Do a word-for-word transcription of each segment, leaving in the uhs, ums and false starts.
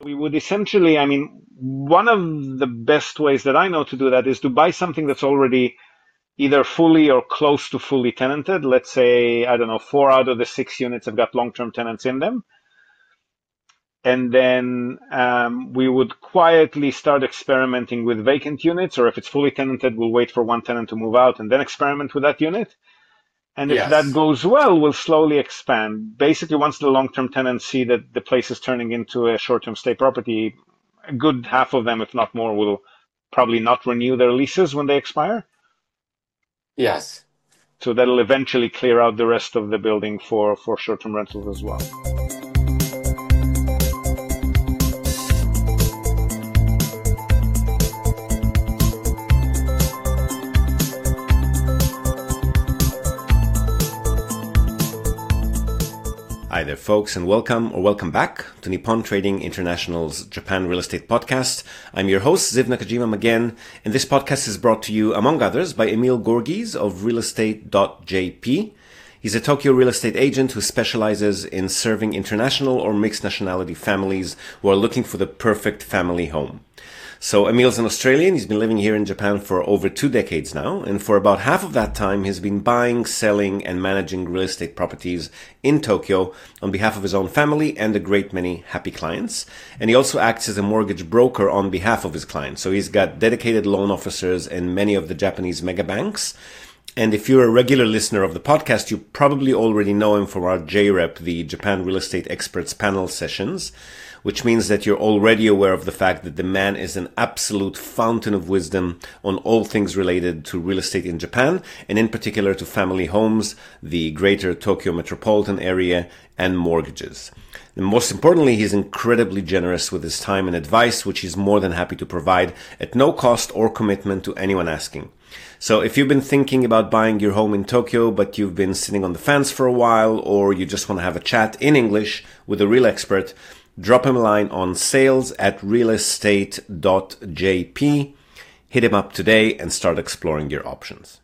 we would essentially, I mean, one of the best ways that I know to do that is to buy something that's already either fully or close to fully tenanted. Let's say, I don't know, four out of the six units have got long-term tenants in them. And then um, we would quietly start experimenting with vacant units, or if it's fully tenanted, we'll wait for one tenant to move out and then experiment with that unit. And if that Yes. goes well, we'll slowly expand. Basically, once the long-term tenants see that the place is turning into a short-term stay property, a good half of them, if not more, will probably not renew their leases when they expire. Yes. So that'll eventually clear out the rest of the building for, for short-term rentals as well. Hi there, folks, and welcome or welcome back to Nippon Trading International's Japan Real Estate Podcast. I'm your host, Ziv Nakajima again, and this podcast is brought to you, among others, by Emil Gorgis of real estate dot j p. He's a Tokyo real estate agent who specializes in serving international or mixed nationality families who are looking for the perfect family home. So Emil's an Australian. He's been living here in Japan for over two decades now. And for about half of that time, he's been buying, selling, and managing real estate properties in Tokyo on behalf of his own family and a great many happy clients. And he also acts as a mortgage broker on behalf of his clients. So he's got dedicated loan officers in many of the Japanese mega banks. And if you're a regular listener of the podcast, you probably already know him from our J REP, the Japan Real Estate Experts Panel sessions, which means that you're already aware of the fact that the man is an absolute fountain of wisdom on all things related to real estate in Japan, and in particular to family homes, the greater Tokyo metropolitan area, and mortgages. And most importantly, he's incredibly generous with his time and advice, which he's more than happy to provide at no cost or commitment to anyone asking. So if you've been thinking about buying your home in Tokyo, but you've been sitting on the fence for a while, or you just want to have a chat in English with a real expert, drop him a line on sales at real estate dot j p. Hit him up today and start exploring your options.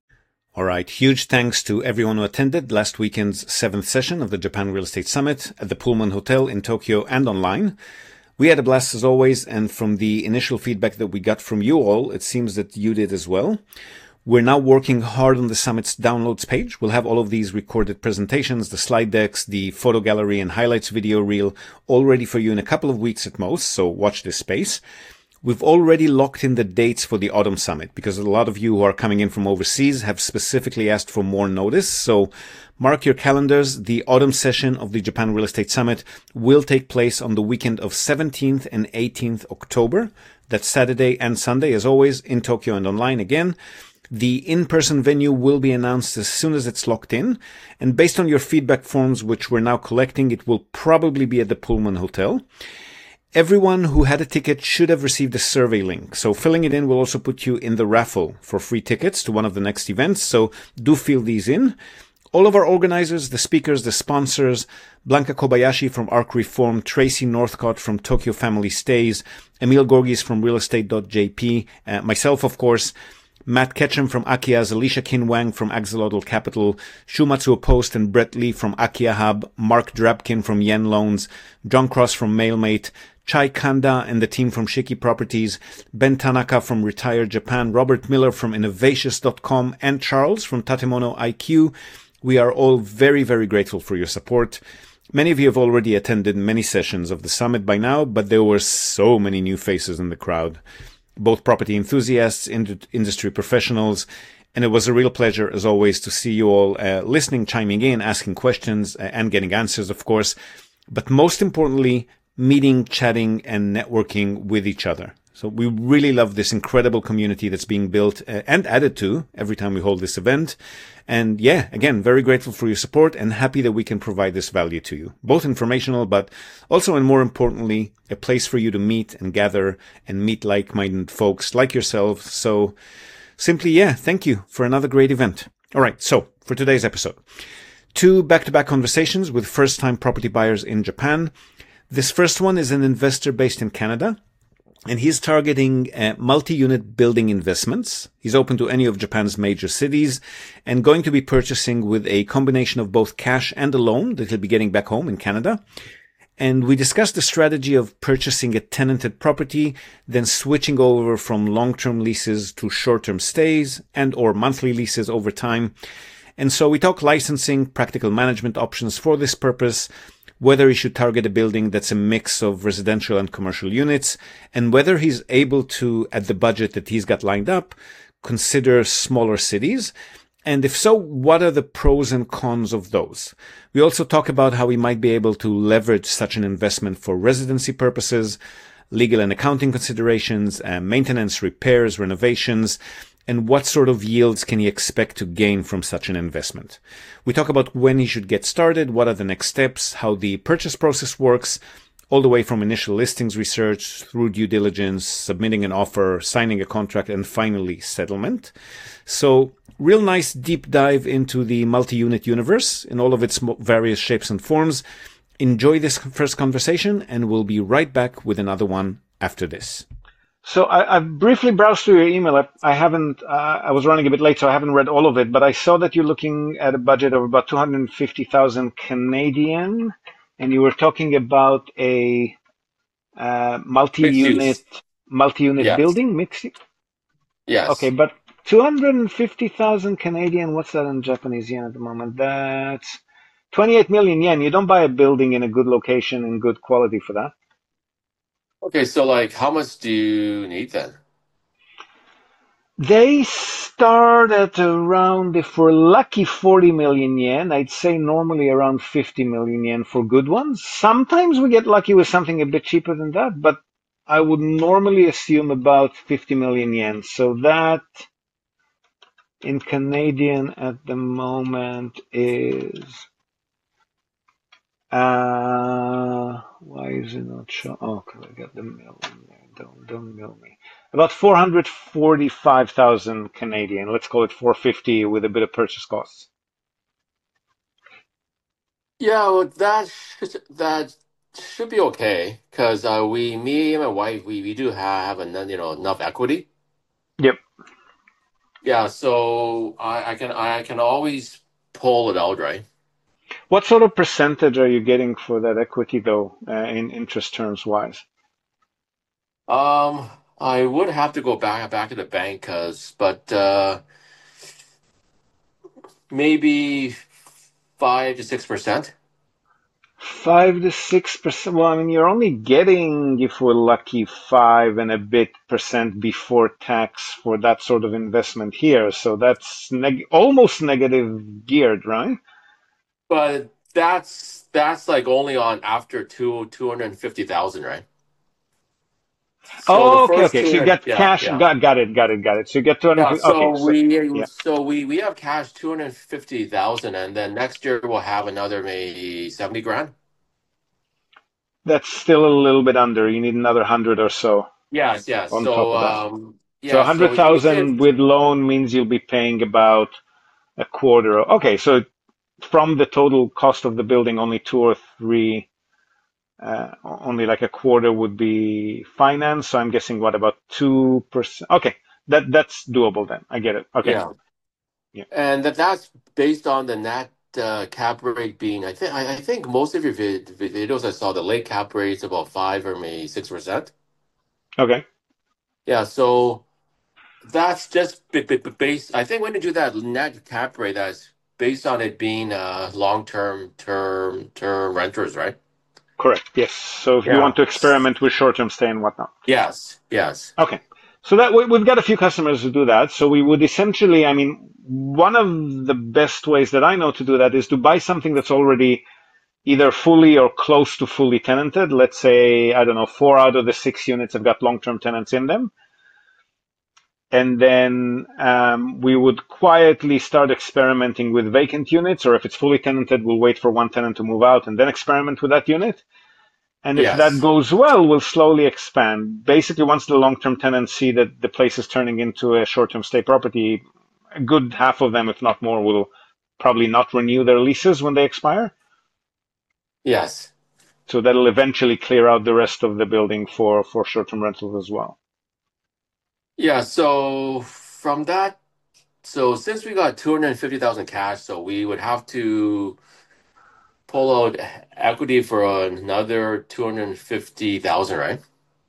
All right. Huge thanks to everyone who attended last weekend's seventh session of the Japan Real Estate Summit at the Pullman Hotel in Tokyo and online. We had a blast as always, and from the initial feedback that we got from you all, it seems that you did as well. We're now working hard on the summit's downloads page. We'll have all of these recorded presentations, the slide decks, the photo gallery and highlights video reel all ready for you in a couple of weeks at most, so watch this space. We've already locked in the dates for the autumn summit because a lot of you who are coming in from overseas have specifically asked for more notice. So mark your calendars. The autumn session of the Japan Real Estate Summit will take place on the weekend of seventeenth and eighteenth October. That's Saturday and Sunday, as always, in Tokyo and online again. The in-person venue will be announced as soon as it's locked in. And based on your feedback forms, which we're now collecting, it will probably be at the Pullman Hotel. Everyone who had a ticket should have received a survey link. So filling it in will also put you in the raffle for free tickets to one of the next events. So do fill these in. All of our organizers, the speakers, the sponsors, Blanca Kobayashi from Arc Reform, Tracy Northcott from Tokyo Family Stays, Emil Gorgis from real estate dot j p, uh, myself, of course, Matt Ketchum from Akia's, Alicia Kinwang from Axolotl Capital, Shumatsuo Post and Brett Lee from Akia Hub, Mark Drabkin from Yen Loans, John Cross from Mailmate, Chai Kanda and the team from Shiki Properties, Ben Tanaka from Retire Japan, Robert Miller from Innovatious dot com, and Charles from Tatemono I Q. We are all very, very grateful for your support. Many of you have already attended many sessions of the summit by now, but there were so many new faces in the crowd. Both property enthusiasts, ind- industry professionals, and it was a real pleasure, as always, to see you all uh, listening, chiming in, asking questions, uh, and getting answers, of course. But most importantly, meeting, chatting, and networking with each other. So we really love this incredible community that's being built uh, and added to every time we hold this event. And yeah, again, very grateful for your support and happy that we can provide this value to you. Both informational, but also, and more importantly, a place for you to meet and gather and meet like-minded folks like yourselves. So simply, yeah, thank you for another great event. All right, so for today's episode, two back-to-back conversations with first-time property buyers in Japan. This first one is an investor based in Canada, and he's targeting uh, multi-unit building investments. He's open to any of Japan's major cities and going to be purchasing with a combination of both cash and a loan that he'll be getting back home in Canada. And we discussed the strategy of purchasing a tenanted property, then switching over from long-term leases to short-term stays and or monthly leases over time. And so we talk licensing, practical management options for this purpose, whether he should target a building that's a mix of residential and commercial units, and whether he's able to, at the budget that he's got lined up, consider smaller cities. And if so, what are the pros and cons of those? We also talk about how we might be able to leverage such an investment for residency purposes, legal and accounting considerations, uh, maintenance, repairs, renovations, and what sort of yields can he expect to gain from such an investment. We talk about when he should get started, what are the next steps, how the purchase process works, all the way from initial listings research through due diligence, submitting an offer, signing a contract, and finally settlement. So real nice deep dive into the multi-unit universe in all of its various shapes and forms. Enjoy this first conversation, and we'll be right back with another one after this. So I, I've briefly browsed through your email. I, I haven't, uh, I was running a bit late, so I haven't read all of it, but I saw that you're looking at a budget of about two hundred fifty thousand Canadian, and you were talking about a uh, multi-unit, multi-unit Yes. building, mixed. Yes. Okay, but two hundred fifty thousand Canadian, what's that in Japanese yen at the moment? That's twenty-eight million yen. You don't buy a building in a good location and good quality for that. Okay, so like how much do you need then? They start at around, if we're lucky, forty million yen. I'd say normally around fifty million yen for good ones. Sometimes we get lucky with something a bit cheaper than that, but I would normally assume about fifty million yen. So that in Canadian at the moment is, uh, why is it not showing? Oh, because I got the mill in there. Don't, don't mill me. About four hundred forty-five thousand Canadian. Let's call it four hundred fifty with a bit of purchase costs. Yeah, well, that should, that should be okay because uh, we, me and my wife, we, we do have enough, you know, enough equity. Yep. Yeah, so I, I can I can always pull it out, right? What sort of percentage are you getting for that equity, though, uh, in interest terms wise? Um, I would have to go back back to the bank, cause, but uh, maybe five to six percent. Five to six percent. Well, I mean, you're only getting, if we're lucky, five and a bit percent before tax for that sort of investment here. So that's neg almost negative geared, right? But that's that's like only on after two two hundred and fifty thousand, right? So the Oh, okay, first okay. So two you hundred, get yeah, cash. yeah, Got, got it, got it, got it. So you get yeah. two hundred fifty. Okay, So so we yeah, so we we have cash two hundred fifty thousand, and then next year we'll have another maybe seventy grand. that's still a little bit under. You need another hundred or so Yes, yes. on top So of that. um, So yeah. So let me say, one hundred thousand with loan means you'll be paying about a quarter. Okay, so from the total cost of the building, only two or three, uh, only like a quarter would be finance. So I'm guessing what about two percent? Okay, that that's doable then. I get it. Okay, yeah. yeah. And that that's based on the net uh, cap rate being, I think, I, I think most of your vid videos I saw the late cap rate's about five or maybe six percent. Okay. Yeah, so that's just b b b- based. I think when you do that net cap rate, that's based on it being uh long-term term term renters, right? Correct. Yes. So if you Yeah. want to experiment with short-term stay and whatnot. Yes. Yes. Okay. So that we, we've got a few customers who do that. So we would essentially, I mean, one of the best ways that I know to do that is to buy something that's already either fully or close to fully tenanted. Let's say, I don't know, four out of the six units have got long-term tenants in them. And then um, we would quietly start experimenting with vacant units, or if it's fully tenanted, we'll wait for one tenant to move out and then experiment with that unit. And if that Yes. goes well, we'll slowly expand. Basically, once the long-term tenants see that the place is turning into a short-term stay property, a good half of them, if not more, will probably not renew their leases when they expire. Yes. So that'll eventually clear out the rest of the building for, for short-term rentals as well. Yeah. So from that, so since we got two hundred fifty thousand cash, so we would have to pull out equity for another two hundred fifty thousand, right?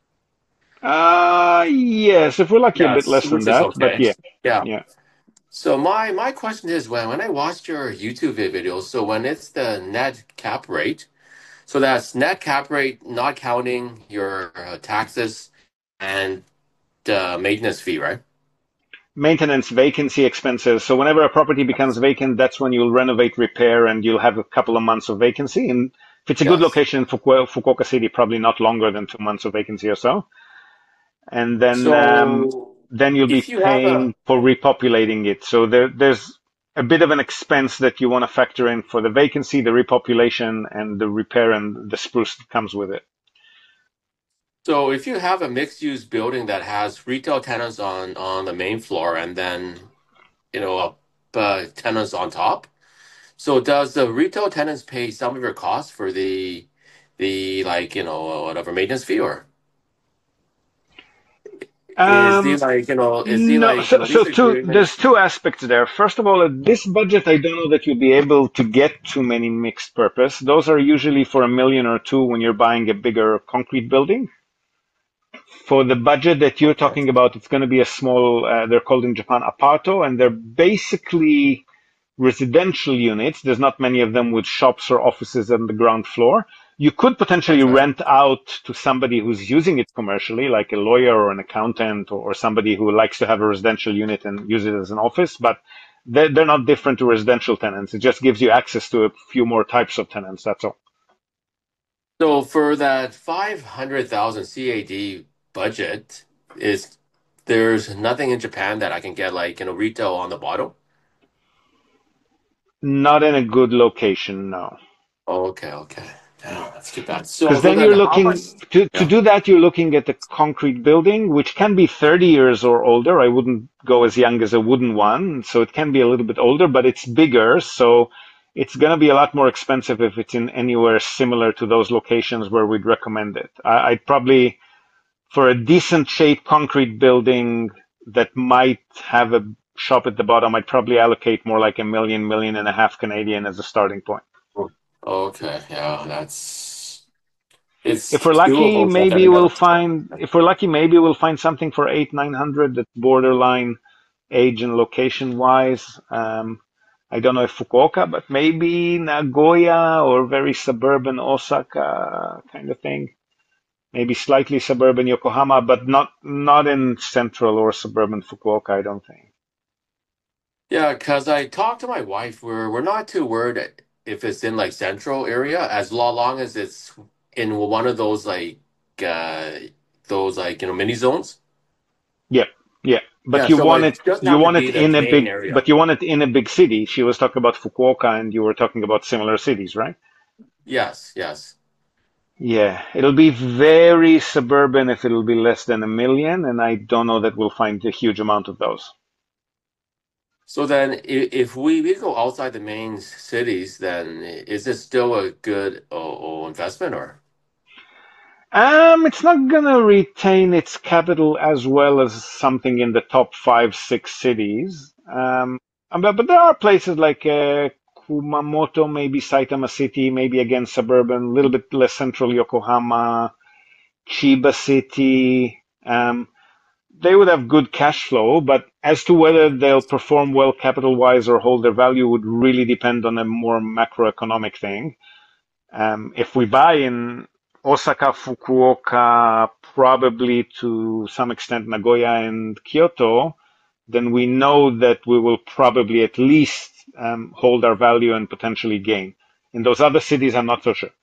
Uh, yes, if we're lucky, a bit Yes, less than which is that, but okay. yeah, Yeah. yeah. So my my question is when when I watched your YouTube videos, so when it's the net cap rate, so that's net cap rate not counting your uh, taxes and uh, maintenance fee, right? Maintenance, vacancy expenses. So whenever a property becomes vacant, that's when you'll renovate, repair, and you'll have a couple of months of vacancy. And if it's a good Yes. location in Fuku- Fukuoka City, probably not longer than two months of vacancy or so. And then um, So then you'll be if you have a paying for repopulating it. So there, there's a bit of an expense that you want to factor in for the vacancy, the repopulation, and the repair and the spruce that comes with it. so if you have a mixed use building that has retail tenants on on the main floor and then you know uh, uh, tenants on top. So does the retail tenants pay some of your costs for the the like you know whatever maintenance fee or is the Um, like you know is the no, like you so, know so lease two, there's agreements? two aspects there. First of all, at this budget, I don't know that you'll be able to get too many mixed purpose. Those are usually for a million or two when you're buying a bigger concrete building. For the budget that you're Okay. talking about, it's going to be a small, uh, they're called in Japan apato, and they're basically residential units. There's not many of them with shops or offices on the ground floor. You could potentially Okay. rent out to somebody who's using it commercially, like a lawyer or an accountant or, or somebody who likes to have a residential unit and use it as an office, but they're, they're not different to residential tenants. It just gives you access to a few more types of tenants. That's all. So for that five hundred thousand C A D budget, is there's nothing in Japan that I can get like you know retail on the bottom? Not in a good location, no. Oh, okay, okay. Yeah, that's too bad. So Because so then then you're how much? looking to, to Yeah. do that, you're looking at a concrete building, which can be thirty years or older. I wouldn't go as young as a wooden one, so it can be a little bit older, but it's bigger, so it's going to be a lot more expensive if it's in anywhere similar to those locations where we'd recommend it. I, I'd probably, for a decent shaped concrete building that might have a shop at the bottom, I'd probably allocate more like a million, million and a half Canadian as a starting point. Okay, yeah, that's it's If we're lucky, doable for maybe every we'll other. find if we're lucky, maybe we'll find something for eight, nine hundred that's borderline age and location wise. Um, I don't know if Fukuoka, but maybe Nagoya or very suburban Osaka kind of thing. Maybe slightly suburban Yokohama, but not not in central or suburban Fukuoka, I don't think. Yeah, because I talked to my wife. We're we're not too worried if it's in like central area, as lo- long as it's in one of those like uh those like you know mini zones. Yeah, yeah. But Yeah, you so want it it doesn't you have to want be it the in a main big area. but you want it in a big city. She was talking about Fukuoka and you were talking about similar cities, right? Yes, yes. Yeah, it'll be very suburban if it'll be less than a million, and I don't know that we'll find a huge amount of those. So then, if, if we, we go outside the main cities, then is it still a good uh, uh, investment or? Um, it's not gonna retain its capital as well as something in the top five, six cities. Um, but, but there are places like uh, Kumamoto, maybe Saitama City, maybe again suburban, a little bit less central Yokohama, Chiba City. Um, they would have good cash flow, but as to whether they'll perform well capital-wise or hold their value would really depend on a more macroeconomic thing. Um, if we buy in Osaka, Fukuoka, probably to some extent Nagoya and Kyoto, then we know that we will probably at least um, hold our value and potentially gain. In those other cities, I'm not so sure.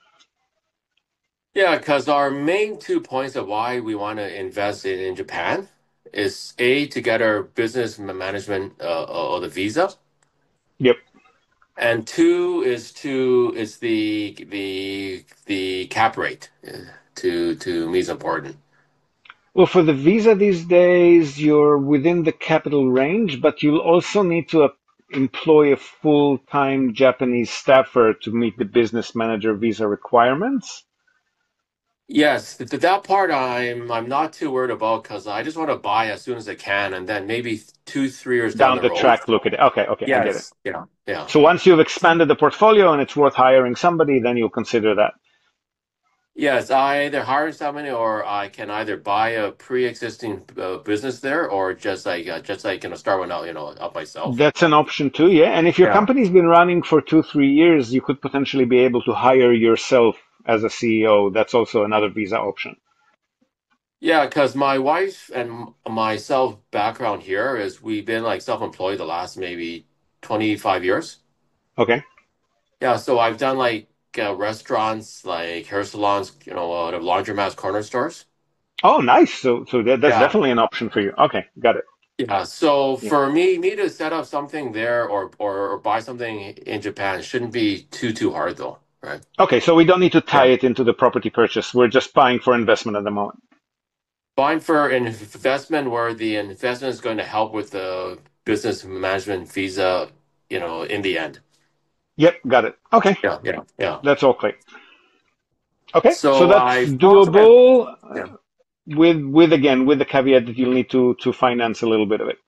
Yeah, because our main two points of why we want to invest in, in Japan is A, to get our business ma- management uh, uh, or the visa, Yep. and two is to is the the the cap rate uh, to to me is important. Well, for the visa these days, you're within the capital range, but you'll also need to uh, employ a full-time Japanese staffer to meet the business manager visa requirements. Yes, th th- that part I'm I'm not too worried about because I just want to buy as soon as I can, and then maybe two, three years down Down the the road. track, look at it. Okay, okay, I get it. Yes. Yeah. Yeah. So once you've expanded the portfolio and it's worth hiring somebody, then you'll consider that. Yes, I either hire somebody or I can either buy a pre-existing uh, business there or just like uh, just like you know start one out you know up myself. That's an option too, yeah. And if your Yeah. company's been running for two, three years, you could potentially be able to hire yourself as a C E O. That's also another visa option. Yeah, because my wife and myself background here is we've been like self-employed the last maybe twenty-five years. Okay. Yeah, so I've done like uh, restaurants, like hair salons, you know, uh, the laundromats, corner stores. Oh, nice. So, so that, that's Yeah, definitely an option for you. Okay, got it. yeah. So Yeah. for me, me to set up something there or or, or buy something in Japan shouldn't be too too hard though, right? Okay, so we don't need to tie Yeah. it into the property purchase. We're just buying for investment at the moment. Buying for an investment where the investment is going to help with the business management visa, you know, in the end. Yep, got it. Okay, Yeah, yeah, yeah. that's all clear. Okay, so So that's I've talked to my doable uh, yeah. with with again with the caveat that you'll need to to finance a little bit of it.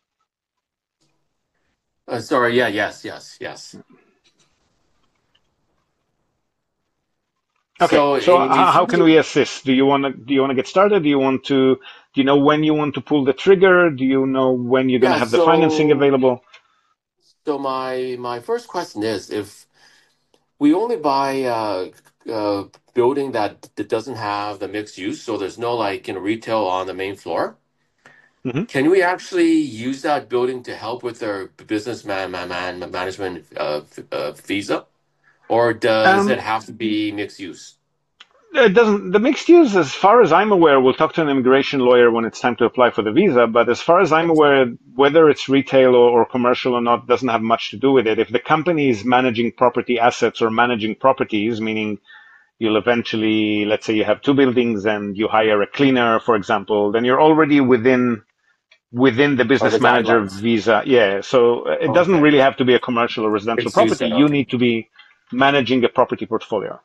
Uh, sorry, yeah, yes, yes, yes. Okay, So so i- how, if how can you we assist? Do you want to do you want to get started? Do you want to do you know when you want to pull the trigger? Do you know when you're going to yeah, have the financing so available? so my my first question is if we only buy uh uh building that, that doesn't have the mixed use, so there's no like you know retail on the main floor. Hmm. Can we actually use that building to help with our business man, man, man management uh, uh, visa, or does it Um, have to be mixed use? it doesn't. The mixed use, as far as I'm aware, we'll talk to an immigration lawyer when it's time to apply for the visa. But as far as I'm aware, whether it's retail or, or commercial or not doesn't have much to do with it. If the company is managing property assets or managing properties, meaning you'll eventually, let's say you have two buildings and you hire a cleaner, for example, then you're already within within the Or the business manager guidelines? visa. Yeah, so uh, it doesn't Okay, really have to be a commercial or residential mixed use property. then. You Okay. need to be managing a property portfolio.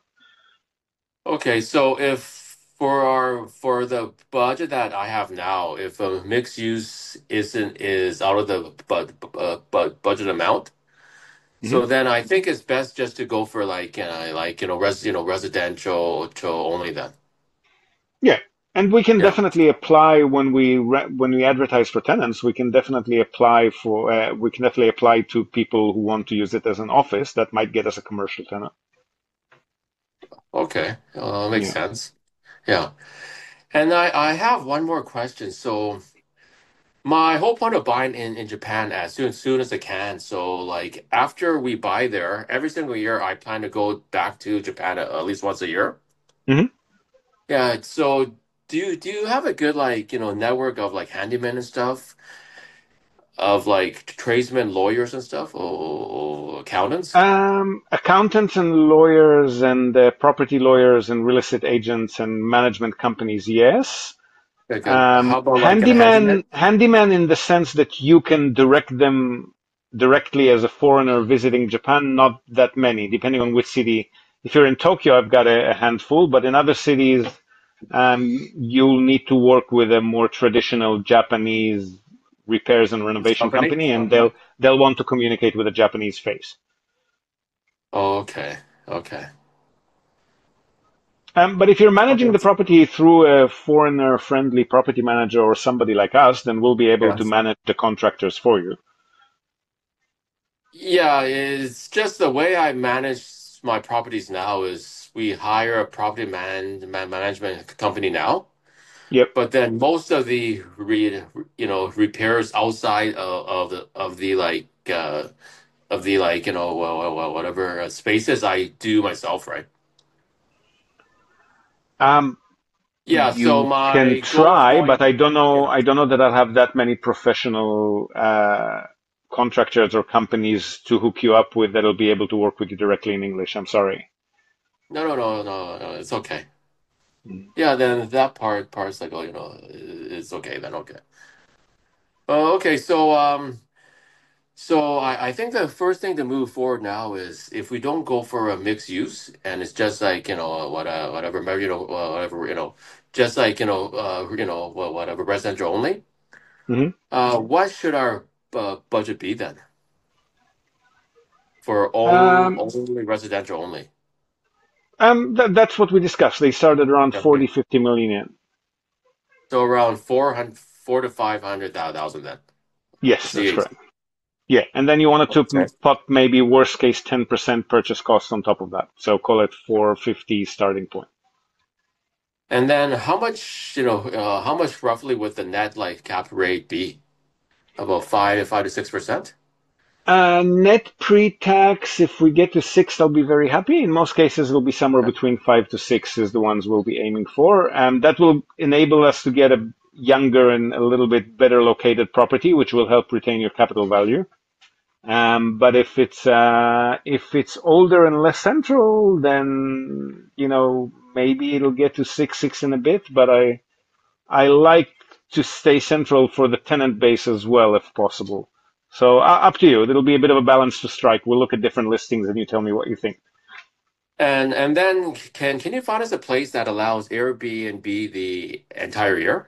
Okay, so if for our for the budget that I have now, if a mixed use isn't is out of the but uh, but budget amount, Hmm. so then I think it's best just to go for like uh, like you know res you know residential to only then. Yeah, and we can Yeah. definitely apply when we re- when we advertise for tenants. We can definitely apply for uh, we can definitely apply to people who want to use it as an office. That might get us a commercial tenant. Okay, uh, makes Yeah. sense. Yeah, and I I have one more question. So my whole point of buying in in Japan as soon soon as I can. So like after we buy there, every single year I plan to go back to Japan at, at least once a year. Hmm. Yeah. So do you do you have a good like you know network of like handymen and stuff of like tradesmen, lawyers and stuff, or, or accountants? Um, accountants and lawyers and uh, property lawyers and real estate agents and management companies, yes. Okay. Um, How about like a handyman? handyman, handyman in the sense that you can direct them directly as a foreigner visiting Japan, not that many, depending on which city. If you're in Tokyo, I've got a, a handful, but in other cities, um, you'll need to work with a more traditional Japanese repairs and renovation Company? company, and Okay. they'll they'll want to communicate with a Japanese face. Okay. Okay. Um, but if you're managing Okay. the property through a foreigner-friendly property manager or somebody like us, then we'll be able to Yes. manage the contractors for you. Yeah, it's just the way I manage my properties now is we hire a property man, man management company now, Yep. but then most of the re, you know repairs outside of, of the of the like uh of the like you know well, well, well, whatever uh, spaces I do myself, right? Um, Yeah, so you can my goal of try, but going I don't know. yeah. I don't know that I'll have that many professional uh, contractors or companies to hook you up with that'll be able to work with you directly in English. I'm sorry. No, no, no, no, no, it's okay. Mm. Yeah, then that part part's like oh you know it's okay then okay. Uh, okay, so um. So I, I think the first thing to move forward now is if we don't go for a mixed use and it's just like you know what uh, whatever you know uh, whatever you know just like you know uh, you know wha- whatever residential only. Mhm. Uh, what should our uh, budget be then for own Um, only residential only? um, that, that's what we discussed. They started around Okay, forty, fifty million yen. so around four hundred, four to five hundred thousand then. Yes, that's C A D. correct. Yeah, and then you wanted to Okay. m- put maybe worst case ten percent purchase cost on top of that. So call it four fifty starting point. And then how much you know uh, how much roughly would the net like cap rate be? About five five to six percent. Uh, net pre-tax, if we get to six, I'll be very happy. In most cases, it'll be somewhere between five to six is the ones we'll be aiming for. And that will enable us to get a younger and a little bit better located property, which will help retain your capital value. Um, but if it's uh, if it's older and less central, then you know maybe it'll get to six, six and a bit. But I I like to stay central for the tenant base as well, if possible. So uh, up to you. It'll be a bit of a balance to strike. We'll look at different listings, and you tell me what you think. And and then can can you find us a place that allows Airbnb the entire year,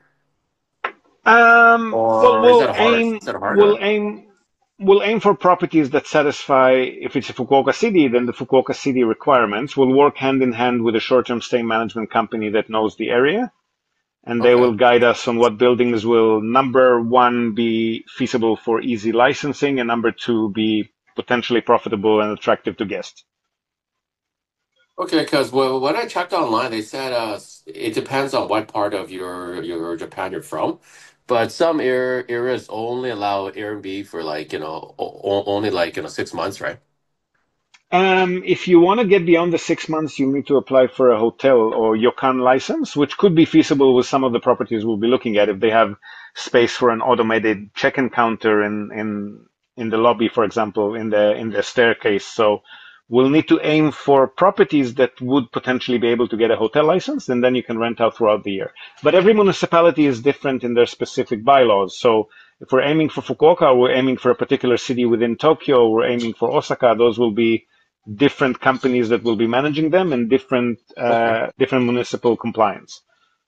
Um, well, or is we'll that hard? Is aim, that hard? we'll Or? aim, we'll aim for properties that satisfy. If it's a Fukuoka City, then the Fukuoka City requirements. We'll work hand in hand with a short-term stay management company that knows the area, and they will Okay, guide us on what buildings will, number one, be feasible for easy licensing, and number two, be potentially profitable and attractive to guests. okay. Because well, when I checked online, they said uh, it depends on what part of your your Japan you're from, but some air areas only allow Airbnb for like you know o- o- only like you know six months, right? Um, if you want to get beyond the six months, you need to apply for a hotel or ryokan license, which could be feasible with some of the properties we'll be looking at if they have space for an automated check-in counter in in in the lobby, for example, in the in the staircase. So we'll need to aim for properties that would potentially be able to get a hotel license, and then you can rent out throughout the year. But every municipality is different in their specific bylaws. So if we're aiming for Fukuoka, we're aiming for a particular city within Tokyo, we're aiming for Osaka, those will be different companies that will be managing them and different Okay. uh, different municipal compliance.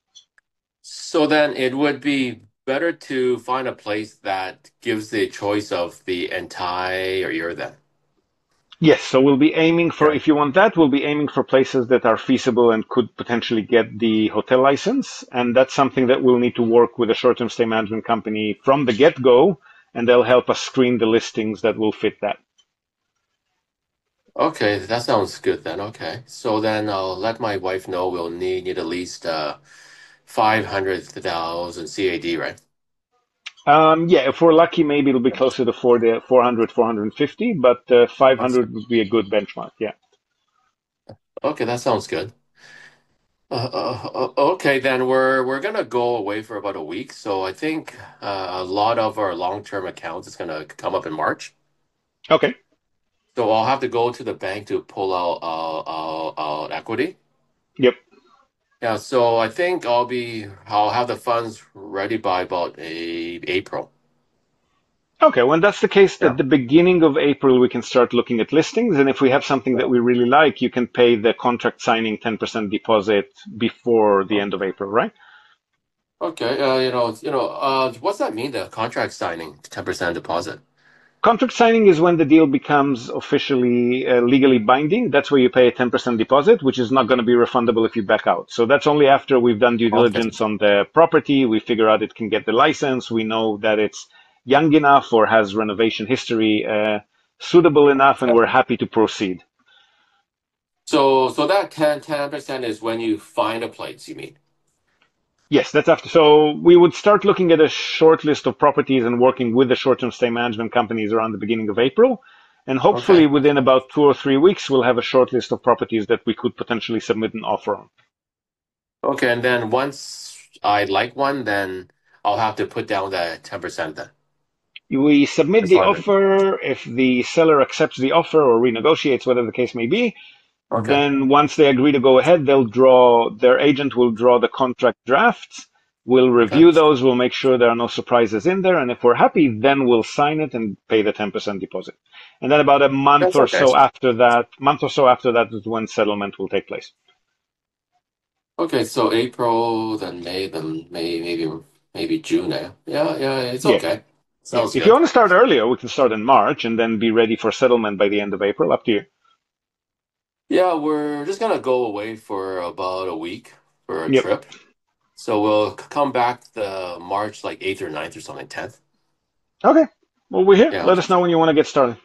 So then it would be better to find a place that gives the choice of the entire year then. Yes, so we'll be aiming for, Okay. if you want that, we'll be aiming for places that are feasible and could potentially get the hotel license. And that's something that we'll need to work with a short-term stay management company from the get-go, and they'll help us screen the listings that will fit that. Okay, that sounds good then. Okay. So then I'll let my wife know we'll need, need at least uh five hundred thousand C A D, right? Um, yeah, if we're lucky, maybe it'll be closer to four, four hundred, four hundred fifty, but uh, That's five hundred would be a good benchmark. Yeah. okay, that sounds good. Uh, uh, uh, okay, then we're we're gonna go away for about a week. So I think uh, a lot of our long-term accounts is gonna come up in March. Okay. So I'll have to go to the bank to pull out uh, uh, uh equity. Yep. Yeah, so I think I'll be I'll have the funds ready by about a April. Okay, when that's the case, at Yeah. the beginning of April, we can start looking at listings. And if we have something that Yeah. we really like, you can pay the contract signing ten percent deposit before the end of April, right? Okay. Uh, you know, you know, uh, what's that mean? The contract signing, ten percent deposit. Contract signing is when the deal becomes officially uh, legally binding. That's where you pay a ten percent deposit, which is not going to be refundable if you back out. So that's only after we've done due Okay. diligence on the property. We figure out it can get the license. We know that it's young enough or has renovation history uh, suitable enough, and Yeah. we're happy to proceed. So, so that ten ten percent is when you find a place, you mean? Yes, that's after. So we would start looking at a short list of properties and working with the short-term stay management companies around the beginning of April. And hopefully Okay. within about two or three weeks, we'll have a short list of properties that we could potentially submit an offer on. Okay. And then once I like one, then I'll have to put down the ten percent then. We submit The the five hundred. offer. If the seller accepts the offer or renegotiates, whatever the case may be, Okay. then once they agree to go ahead, they'll draw, their agent will draw the contract drafts. We'll Okay. review those. We'll make sure there are no surprises in there. And if we're happy, then we'll sign it and pay the ten percent deposit. And then about a month That's or okay. so after that, month or so after that is when settlement will take place. Okay, so April, then May, then May, maybe maybe June. Eh? Yeah, yeah, it's Yeah. okay. Yeah. Sounds If you good. want to start earlier, we can start in March and then be ready for settlement by the end of April. Up to you. Yeah, we're just gonna go away for about a week for a Yep. trip. So we'll c- come back the March like eighth or ninth or something, tenth. Okay. Well, we're here. Yeah. Let us know when you want to get started.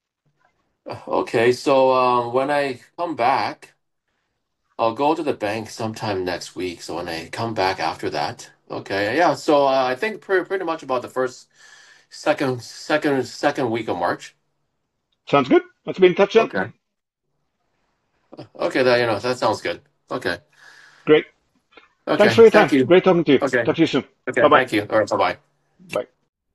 Okay, so um, when I come back, I'll go to the bank sometime next week. So when I come back after that, okay, yeah. So uh, I think pretty pretty much about the first, second, second, second week of March. Sounds good. Let's be in touch then. Okay. Okay, that you know that sounds good. Okay. Great. Thanks Okay. for your Thank time. you. Great talking to you. Okay. Talk to you soon. Okay. Bye-bye. Thank you. All right. Bye bye. Bye.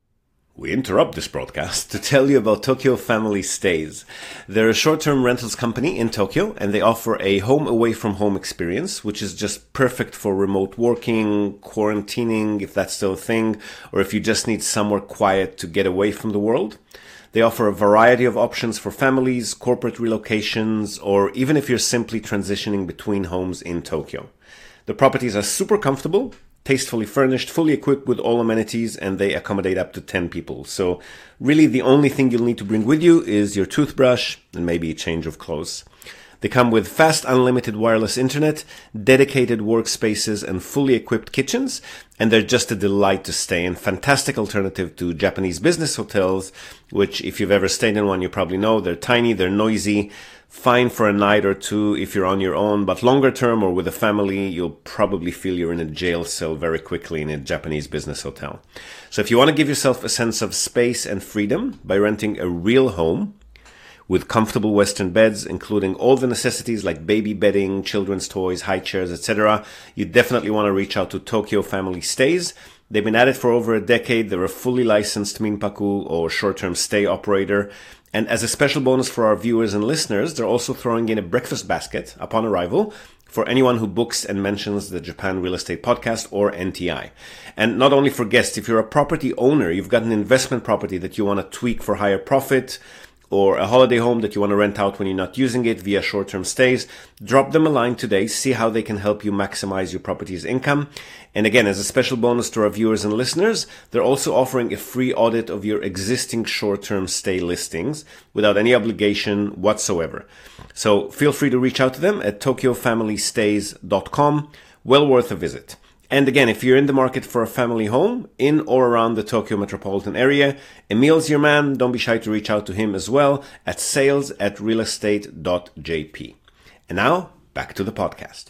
We interrupt this broadcast to tell you about Tokyo Family Stays. They're a short-term rentals company in Tokyo, and they offer a home away from home experience, which is just perfect for remote working, quarantining, if that's still a thing, or if you just need somewhere quiet to get away from the world. They offer a variety of options for families, corporate relocations, or even if you're simply transitioning between homes in Tokyo. The properties are super comfortable, tastefully furnished, fully equipped with all amenities, and they accommodate up to ten people. So really the only thing you'll need to bring with you is your toothbrush and maybe a change of clothes. They come with fast unlimited wireless internet, dedicated workspaces, and fully equipped kitchens, and they're just a delight to stay in. Fantastic alternative to Japanese business hotels, which if you've ever stayed in one, you probably know they're tiny, they're noisy, fine for a night or two if you're on your own, but longer term or with a family, you'll probably feel you're in a jail cell very quickly in a Japanese business hotel. So if you want to give yourself a sense of space and freedom by renting a real home with comfortable Western beds, including all the necessities like baby bedding, children's toys, high chairs, et cetera, you definitely want to reach out to Tokyo Family Stays. They've been at it for over a decade. They're a fully licensed Minpaku or short-term stay operator. And as a special bonus for our viewers and listeners, they're also throwing in a breakfast basket upon arrival for anyone who books and mentions the Japan Real Estate Podcast or N T I. And not only for guests, if you're a property owner, you've got an investment property that you want to tweak for higher profit, or a holiday home that you want to rent out when you're not using it via short-term stays, drop them a line today, see how they can help you maximize your property's income. And again, as a special bonus to our viewers and listeners, they're also offering a free audit of your existing short-term stay listings without any obligation whatsoever. So feel free to reach out to them at tokyo family stays dot com. Well worth a visit. And again, if you're in the market for a family home in or around the Tokyo metropolitan area, Emil's your man. Don't be shy to reach out to him as well at sales at realestate dot j p. And now, back to the podcast.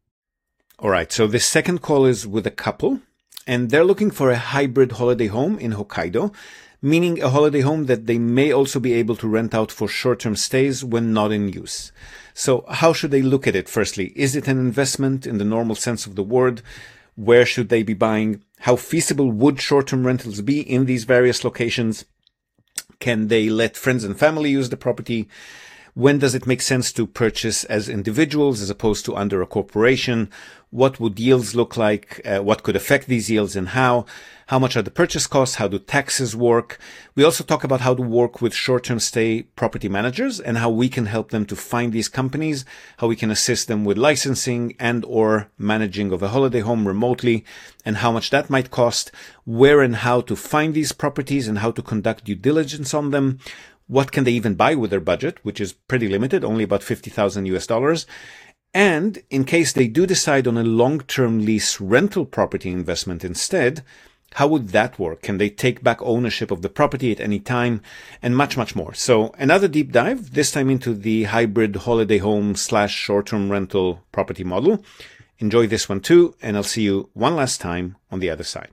All right, so this second call is with a couple, and they're looking for a hybrid holiday home in Hokkaido, meaning a holiday home that they may also be able to rent out for short-term stays when not in use. So how should they look at it? Firstly, is it an investment in the normal sense of the word? Where should they be buying? How feasible would short-term rentals be in these various locations? Can they let friends and family use the property? When does it make sense to purchase as individuals as opposed to under a corporation? What would yields look like? Uh, what could affect these yields and how? How much are the purchase costs? How do taxes work? We also talk about how to work with short-term stay property managers and how we can help them to find these companies, how we can assist them with licensing and or managing of a holiday home remotely, and how much that might cost, where and how to find these properties and how to conduct due diligence on them. What can they even buy with their budget, which is pretty limited, only about fifty thousand U S dollars. And in case they do decide on a long-term lease rental property investment instead, how would that work? Can they take back ownership of the property at any time? And much, much more. So another deep dive, this time into the hybrid holiday home slash short-term rental property model. Enjoy this one too, and I'll see you one last time on the other side.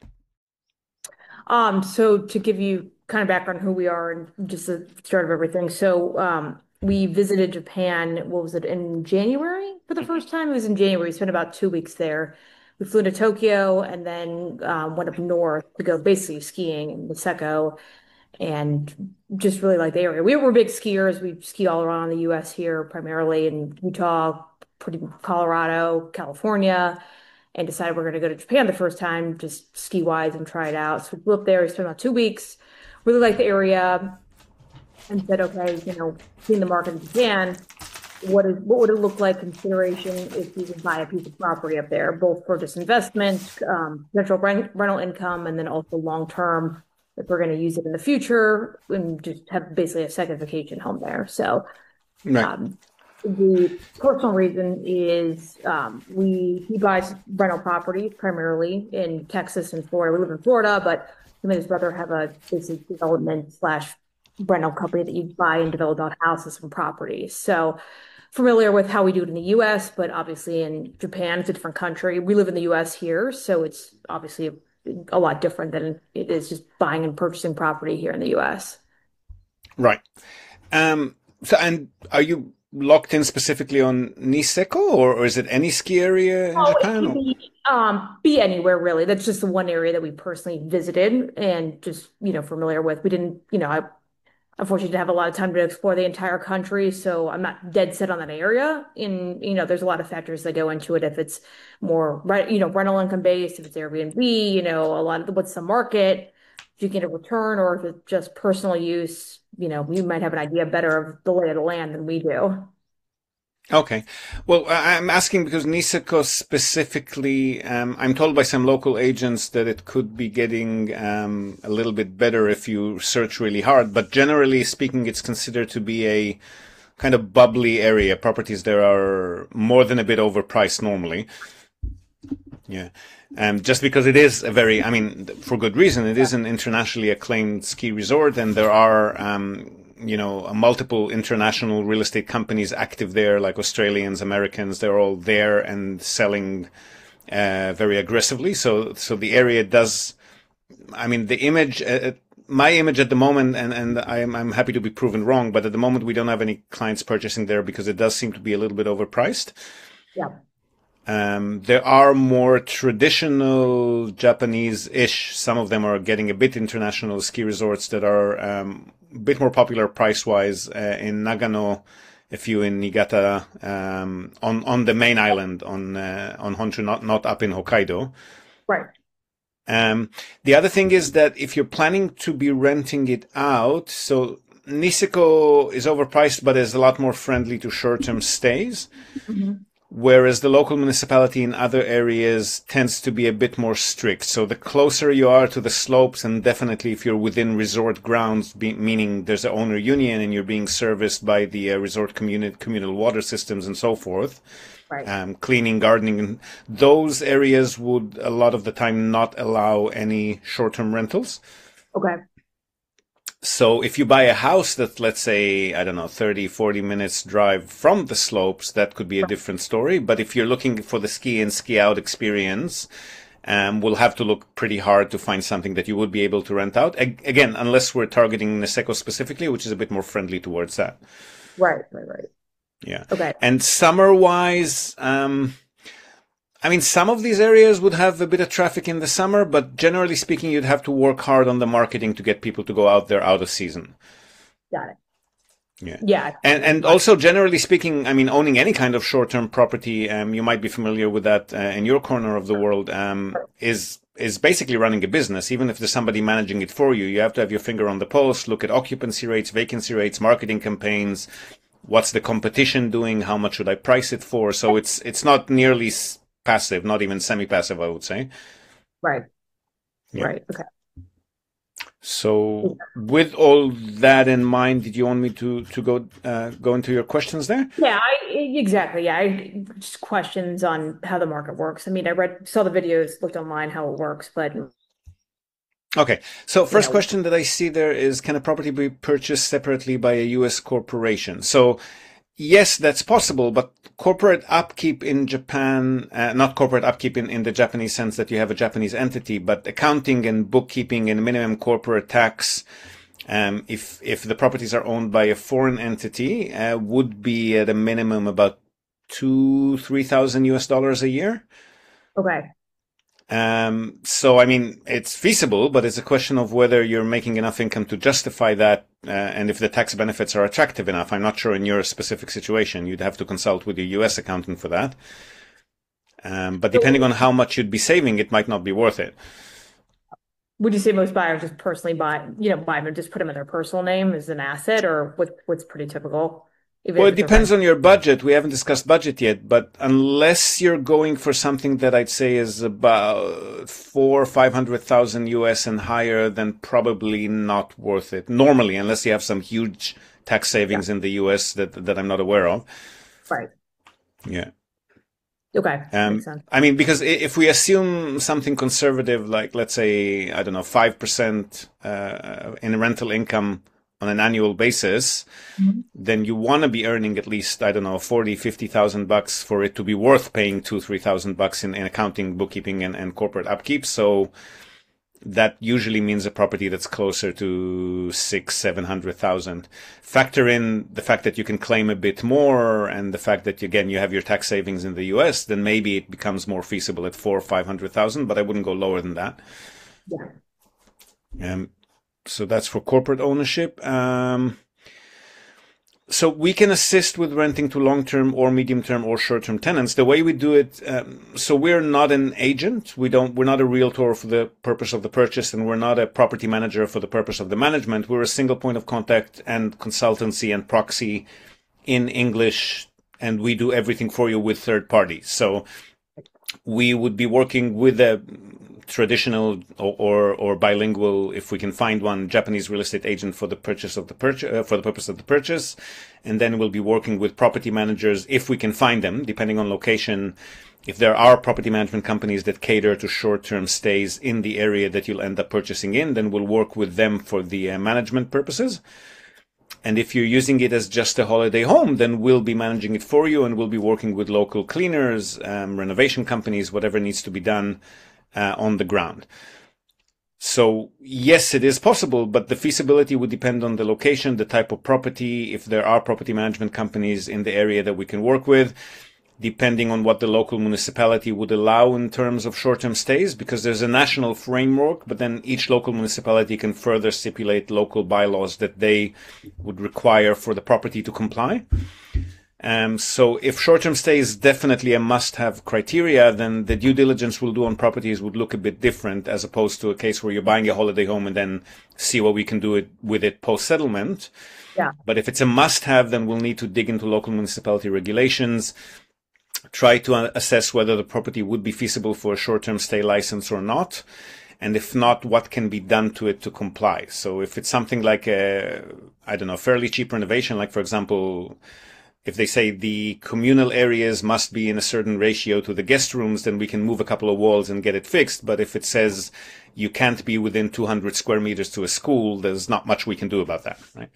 Um, so to give you kind of background on who we are and just the start of everything. So um, we visited Japan, what was it, in January for the first time? It was in January. We spent about two weeks there. We flew to Tokyo and then um, went up north to go basically skiing in Niseko and just really like the area. We were big skiers. We ski all around the U S here, primarily in Utah, pretty Colorado, California. and decided we're going to go to Japan the first time, just ski wise and try it out. So we flew up there, we spent about two weeks, really liked the area, and said, okay, you know, seeing the market in Japan, what is what would it look like consideration if you could buy a piece of property up there, both for just investment, um, potential rent, rental income, and then also long term if we're going to use it in the future and just have basically a second vacation home there. So Right. um, the personal reason is um, we he buys rental properties primarily in Texas and Florida. We live in Florida, but him and his brother have a basic development slash rental company that you buy and develop out houses and properties. So familiar with how we do it in the U S, but obviously in Japan, it's a different country. We live in the U S here, so it's obviously a, a lot different than it is just buying and purchasing property here in the U S. Right. Um, so, and are you locked in specifically on Niseko, or, or is it any ski area in Oh, Japan? it Or- can be, um, be anywhere really. That's just the one area that we personally visited and just, you know, familiar with. We didn't, you know, I unfortunately didn't have a lot of time to explore the entire country, so I'm not dead set on that area. In, you know, there's a lot of factors that go into it. If it's more, re- you know, rental income based, if it's Airbnb, you know, a lot of the, what's the market, if you get a return, or if it's just personal use, you know, you might have an idea better of the lay of the land than we do. Okay. Well, I- I'm asking because Niseko specifically, um, I'm told by some local agents that it could be getting um, a little bit better if you search really hard. But generally speaking, it's considered to be a kind of bubbly area. Properties there are more than a bit overpriced normally. Yeah. Um, just because it is a very, I mean, for good reason, it is an internationally acclaimed ski resort, and there are, um, you know, multiple international real estate companies active there, like Australians, Americans. They're all there and selling uh, very aggressively. So, so the area does. I mean, the image, uh, my image at the moment, and and I'm I'm happy to be proven wrong, but at the moment we don't have any clients purchasing there because it does seem to be a little bit overpriced. Yeah. Um, there are more traditional Japanese-ish. Some of them are getting a bit international ski resorts that are um, a bit more popular price-wise uh, in Nagano, a few in Niigata, um, on on the main island on uh, on Honshu, not not up in Hokkaido. Right. Um, the other thing is that if you're planning to be renting it out, so Niseko is overpriced, but is a lot more friendly to short-term stays. Mm-hmm. Whereas the local municipality in other areas tends to be a bit more strict. So the closer you are to the slopes, and definitely if you're within resort grounds, be, meaning there's an owner union and you're being serviced by the uh, resort communi- communal water systems and so forth, Right. um, cleaning, gardening, those areas would a lot of the time not allow any short-term rentals. Okay. So if you buy a house that, let's say, I don't know, thirty, forty minutes drive from the slopes, that could be a different story. But if you're looking for the ski in, ski out experience, um, we'll have to look pretty hard to find something that you would be able to rent out. A- again, unless we're targeting Niseko specifically, which is a bit more friendly towards that. Right. Right. Right. Yeah. Okay. And summer-wise, um, I mean, some of these areas would have a bit of traffic in the summer, but generally speaking, you'd have to work hard on the marketing to get people to go out there out of season. Got it. Yeah. Yeah. And and also, generally speaking, I mean, owning any kind of short-term property, um, you might be familiar with that uh, in your corner of the world, um, is is basically running a business. Even if there's somebody managing it for you, you have to have your finger on the pulse, look at occupancy rates, vacancy rates, marketing campaigns. What's the competition doing? How much should I price it for? So it's it's not nearly s- passive, not even semi-passive, I would say. Right. Yeah. Right. Okay. So with all that in mind, did you want me to to go uh, go into your questions there? Yeah, I, exactly. Yeah, I, just questions on how the market works. I mean, I read, saw the videos, looked online how it works, but Okay. So first Yeah. question that I see there is, can a property be purchased separately by a U S corporation? So yes, that's possible, but corporate upkeep in Japan, uh, not corporate upkeep in, in the Japanese sense that you have a Japanese entity, but accounting and bookkeeping and minimum corporate tax, um, if, if the properties are owned by a foreign entity, uh, would be at a minimum about two, three thousand U S dollars a year. okay. Um, so, I mean, it's feasible, but it's a question of whether you're making enough income to justify that, uh, and if the tax benefits are attractive enough. I'm not sure in your specific situation. You'd have to consult with your U S accountant for that. Um, but depending on how much you'd be saving, it might not be worth it. Would you say most buyers just personally buy, you know, buy them and just put them in their personal name as an asset, or what, what's pretty typical? Even Well, if it it's a depends rent? on your budget. We haven't discussed budget yet, but unless you're going for something that I'd say is about four or five hundred thousand U S and higher, then probably not worth it. Normally, unless you have some huge tax Yeah, savings in the U S that that I'm not aware of. right. Yeah. Okay, Um, makes sense. I mean, because i- if we assume something conservative, like let's say, I don't know, five percent uh, in rental income on an annual basis, Mhm. then you want to be earning at least, I don't know, forty, fifty thousand bucks for it to be worth paying two, three thousand bucks in, in accounting, bookkeeping, and, and corporate upkeep. So that usually means a property that's closer to six, seven hundred thousand. Factor in the fact that you can claim a bit more, and the fact that again you have your tax savings in the U S. Then maybe it becomes more feasible at four or five hundred thousand. But I wouldn't go lower than that. Yeah. Um, so that's for corporate ownership. Um, So we can assist with renting to long-term or medium-term or short-term tenants. The way we do it, um, so we're not an agent. We don't, we're not a realtor for the purpose of the purchase, and we're not a property manager for the purpose of the management. We're a single point of contact and consultancy and proxy in English, and we do everything for you with third parties. So we would be working with a traditional or, or or bilingual, if we can find one, Japanese real estate agent for the purchase of the purchase uh, for the purpose of the purchase, and then we'll be working with property managers if we can find them, depending on location. If there are property management companies that cater to short-term stays in the area that you'll end up purchasing in, then we'll work with them for the uh, management purposes. And if you're using it as just a holiday home, then we'll be managing it for you, and we'll be working with local cleaners, um, renovation companies, whatever needs to be done uh, on the ground. So yes, it is possible, but the feasibility would depend on the location, the type of property, if there are property management companies in the area that we can work with, depending on what the local municipality would allow in terms of short-term stays, because there's a national framework, but then each local municipality can further stipulate local bylaws that they would require for the property to comply. Um, so if short-term stay is definitely a must-have criteria, then the due diligence we'll do on properties would look a bit different, as opposed to a case where you're buying a holiday home and then see what we can do it, with it post-settlement. Yeah. But if it's a must-have, then we'll need to dig into local municipality regulations, try to assess whether the property would be feasible for a short-term stay license or not. And if not, what can be done to it to comply. So if it's something like a, I don't know, fairly cheap renovation, like for example, if they say the communal areas must be in a certain ratio to the guest rooms, then we can move a couple of walls and get it fixed. But if it says you can't be within two hundred square meters to a school, there's not much we can do about that, right?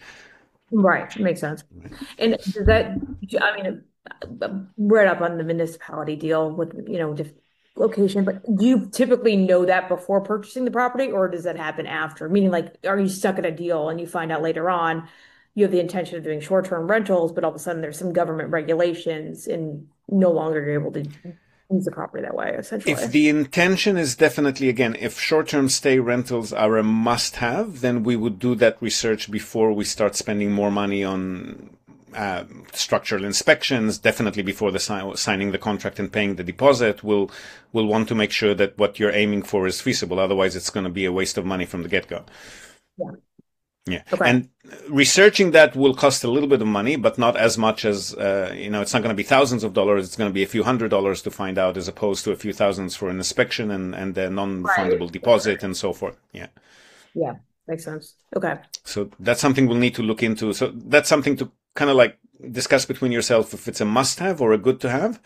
Right, makes sense. And does that, I mean, I'm right up on the municipality deal with, you know, diff location, but do you typically know that before purchasing the property, or does that happen after? Meaning, like, are you stuck in a deal and you find out later on you have the intention of doing short-term rentals, but all of a sudden there's some government regulations and no longer you're able to use the property that way, essentially? If the intention is definitely, again, if short-term stay rentals are a must-have, then we would do that research before we start spending more money on uh, structural inspections. Definitely before the si signing the contract and paying the deposit, we'll we'll want to make sure that what you're aiming for is feasible. Otherwise, it's going to be a waste of money from the get-go. Yeah. Yeah. Okay. And researching that will cost a little bit of money, but not as much as, uh, you know, it's not going to be thousands of dollars. It's going to be a few hundred dollars to find out, as opposed to a few thousands for an inspection and, and a non-refundable Right. deposit and so forth. Yeah. Yeah, makes sense. Okay. So that's something we'll need to look into. So that's something to kind of like discuss between yourself, if it's a must-have or a good to have.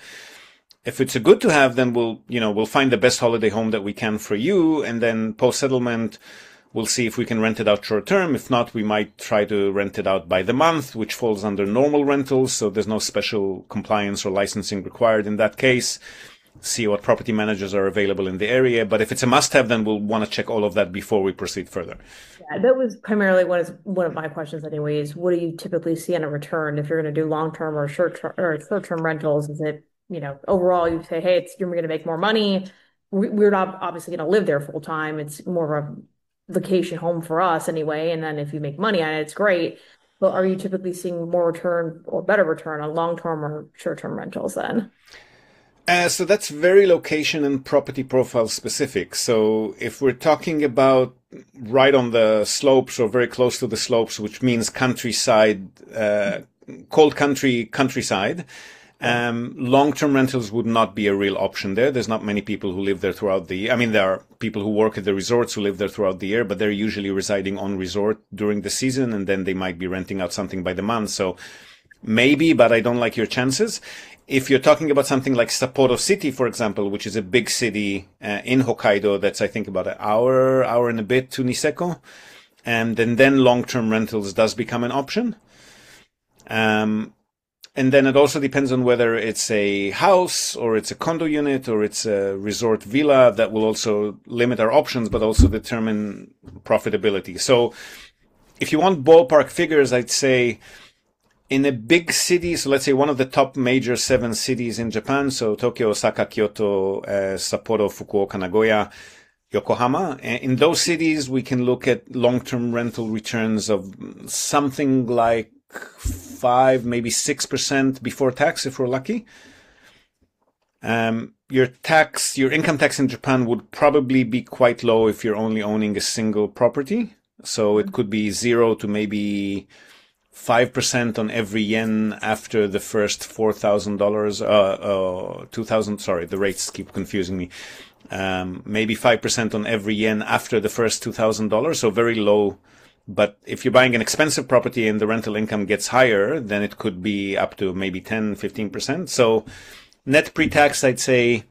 If it's a good to have, then we'll, you know, we'll find the best holiday home that we can for you. And then post-settlement, we'll see if we can rent it out short term. If not, we might try to rent it out by the month, which falls under normal rentals. So there's no special compliance or licensing required in that case. See what property managers are available in the area. But if it's a must-have, then we'll want to check all of that before we proceed further. Yeah, that was primarily one of one of my questions anyways. What do you typically see on a return if you're going to do long-term or short-term or short-term rentals? Is it, you know, overall you say, hey, it's you're going to make more money. We, we're not obviously going to live there full time. It's more of a vacation home for us anyway. And then if you make money on it, it's great. But are you typically seeing more return or better return on long-term or short-term rentals then? Uh, so that's very location and property profile specific. So if we're talking about right on the slopes or very close to the slopes, which means countryside, uh, cold country, countryside, um, long-term rentals would not be a real option there. There's not many people who live there throughout the year. I mean, there are people who work at the resorts who live there throughout the year, but they're usually residing on resort during the season, and then they might be renting out something by the month. So maybe, but I don't like your chances. If you're talking about something like Sapporo City, for example, which is a big city uh, in Hokkaido, that's, I think, about an hour, hour and a bit to Niseko, and then, then long-term rentals does become an option. Um, and then it also depends on whether it's a house or it's a condo unit or it's a resort villa. That will also limit our options, but also determine profitability. So if you want ballpark figures, I'd say in a big city, so let's say one of the top major seven cities in Japan, so Tokyo, Osaka, Kyoto, uh, Sapporo, Fukuoka, Nagoya, Yokohama, in those cities, we can look at long-term rental returns of something like five, maybe six percent before tax, if we're lucky. Um, your tax, your income tax in Japan would probably be quite low if you're only owning a single property. So it could be zero to maybe five percent on every yen after the first four thousand dollars, uh, uh, two thousand, sorry, the rates keep confusing me. Um, maybe five percent on every yen after the first two thousand dollars, so very low. But if you're buying an expensive property and the rental income gets higher, then it could be up to maybe ten, fifteen percent. So net pre-tax, I'd say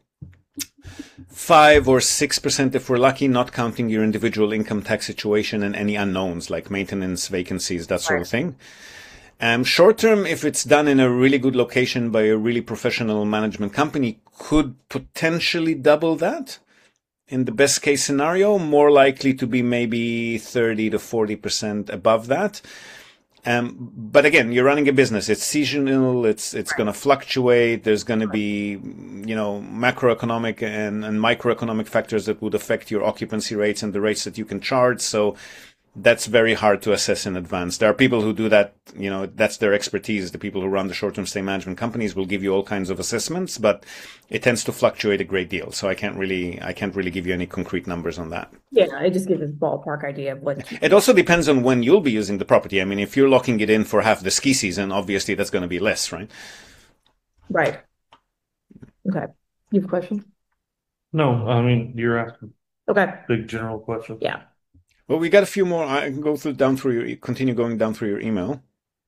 five or six percent if we're lucky, not counting your individual income tax situation and any unknowns like maintenance, vacancies, that sort of thing. Um, short term, if it's done in a really good location by a really professional management company, could potentially double that. In the best case scenario, more likely to be maybe thirty to forty percent above that. Um, but again, you're running a business. It's seasonal. It's, it's going to fluctuate. There's going to be, you know, macroeconomic and, and microeconomic factors that would affect your occupancy rates and the rates that you can charge. So that's very hard to assess in advance. There are people who do that, you know, that's their expertise. The people who run the short-term stay management companies will give you all kinds of assessments, but it tends to fluctuate a great deal. So I can't really, I can't really give you any concrete numbers on that. Yeah, it just gives us a ballpark idea of what. It also depends on when you'll be using the property. I mean, if you're locking it in for half the ski season, obviously that's going to be less, right? Right. Okay. You have a question? No, I mean, you're asking Okay. big general questions. Yeah. Well, we got a few more. I can go through down through your, continue going down through your email.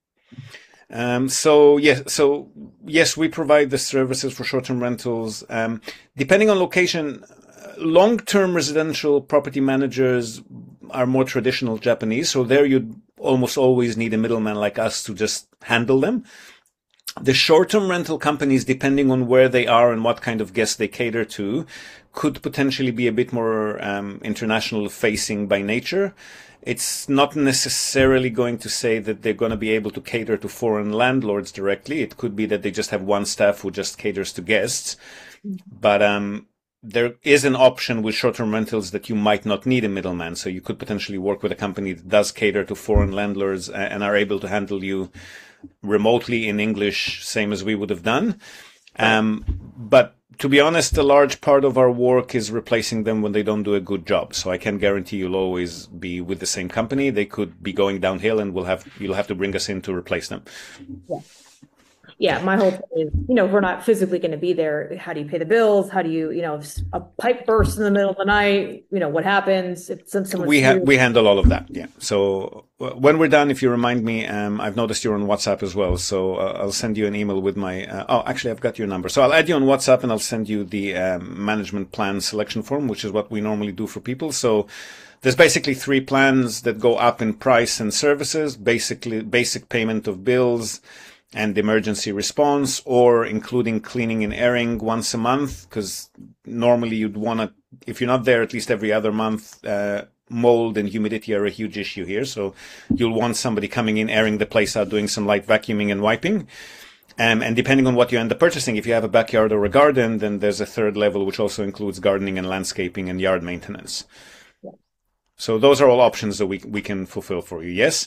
Um, so yes, so yes, we provide the services for short-term rentals. Um, depending on location, long-term residential property managers are more traditional Japanese. So there you'd almost always need a middleman like us to just handle them. The short-term rental companies, depending on where they are and what kind of guests they cater to, could potentially be a bit more um, international facing by nature. It's not necessarily going to say that they're going to be able to cater to foreign landlords directly. It could be that they just have one staff who just caters to guests. But um, there is an option with short-term rentals that you might not need a middleman. So you could potentially work with a company that does cater to foreign landlords and are able to handle you remotely in English, same as we would have done. Um, but to be honest, a large part of our work is replacing them when they don't do a good job. So I can guarantee you'll always be with the same company. They could be going downhill and we'll have, you'll have to bring us in to replace them. Yeah. Yeah, my whole thing is, you know, if we're not physically going to be there, how do you pay the bills? How do you, you know, if a pipe bursts in the middle of the night, you know, what happens if someone we ha- we handle all of that. Yeah. So uh, when we're done, if you remind me, um, I've noticed you're on WhatsApp as well. So uh, I'll send you an email with my, uh, oh, actually I've got your number. So I'll add you on WhatsApp and I'll send you the um, management plan selection form, which is what we normally do for people. So there's basically three plans that go up in price and services, basically basic payment of bills and emergency response, or including cleaning and airing once a month, because normally you'd want to, if you're not there at least every other month, uh, mold and humidity are a huge issue here. So you'll want somebody coming in, airing the place out, doing some light vacuuming and wiping. Um, and depending on what you end up purchasing, if you have a backyard or a garden, then there's a third level, which also includes gardening and landscaping and yard maintenance. So those are all options that we we can fulfill for you. Yes.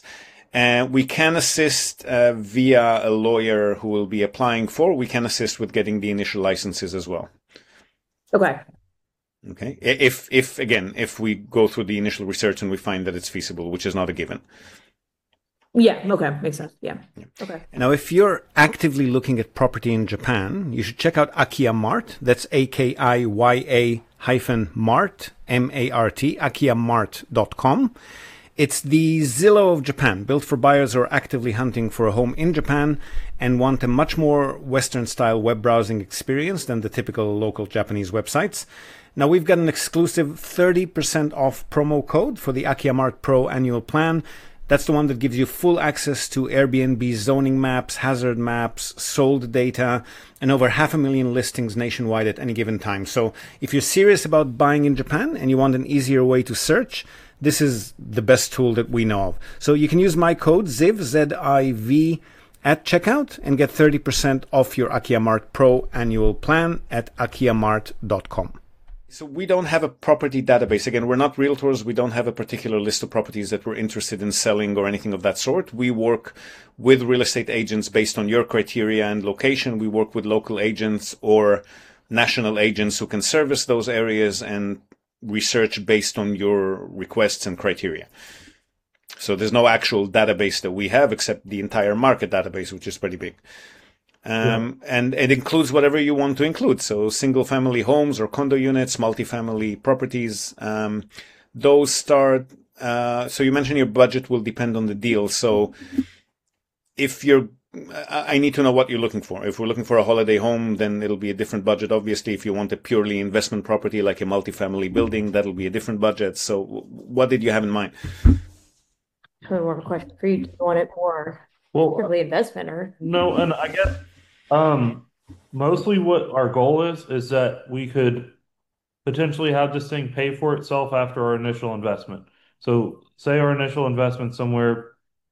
And we can assist uh, via a lawyer who will be applying for. We can assist with getting the initial licenses as well. Okay. Okay. If, if again, if we go through the initial research and we find that it's feasible, which is not a given. Yeah. Okay. Makes sense. Yeah. Yeah. Okay. Now, if you're actively looking at property in Japan, you should check out Akiya Mart. That's A K I Y A hyphen Mart, M A R T, akiya mart dot com. It's the Zillow of Japan, built for buyers who are actively hunting for a home in Japan and want a much more Western-style web browsing experience than the typical local Japanese websites. Now, we've got an exclusive thirty percent off promo code for the Akiya Mart Pro annual plan. That's the one that gives you full access to Airbnb zoning maps, hazard maps, sold data, and over half a million listings nationwide at any given time. So if you're serious about buying in Japan and you want an easier way to search, this is the best tool that we know of. So you can use my code ZIV, Z I V, at checkout and get thirty percent off your Akiya Mart Pro annual plan at akiya mart dot com. So we don't have a property database. Again, we're not realtors. We don't have a particular list of properties that we're interested in selling or anything of that sort. We work with real estate agents based on your criteria and location. We work with local agents or national agents who can service those areas and research based on your requests and criteria. So there's no actual database that we have except the entire market database, which is pretty big. Um, yeah. And it includes whatever you want to include. So single family homes or condo units, multifamily properties. Um, those start, uh, so you mentioned your budget will depend on the deal. So if you're, I need to know what you're looking for. If we're looking for a holiday home, then it'll be a different budget. Obviously, if you want a purely investment property like a multifamily building, that'll be a different budget. So what did you have in mind? More of a question for you. Do you want it more Well, purely investment or? no, and I guess um, mostly what our goal is is that we could potentially have this thing pay for itself after our initial investment. So say our initial investment somewhere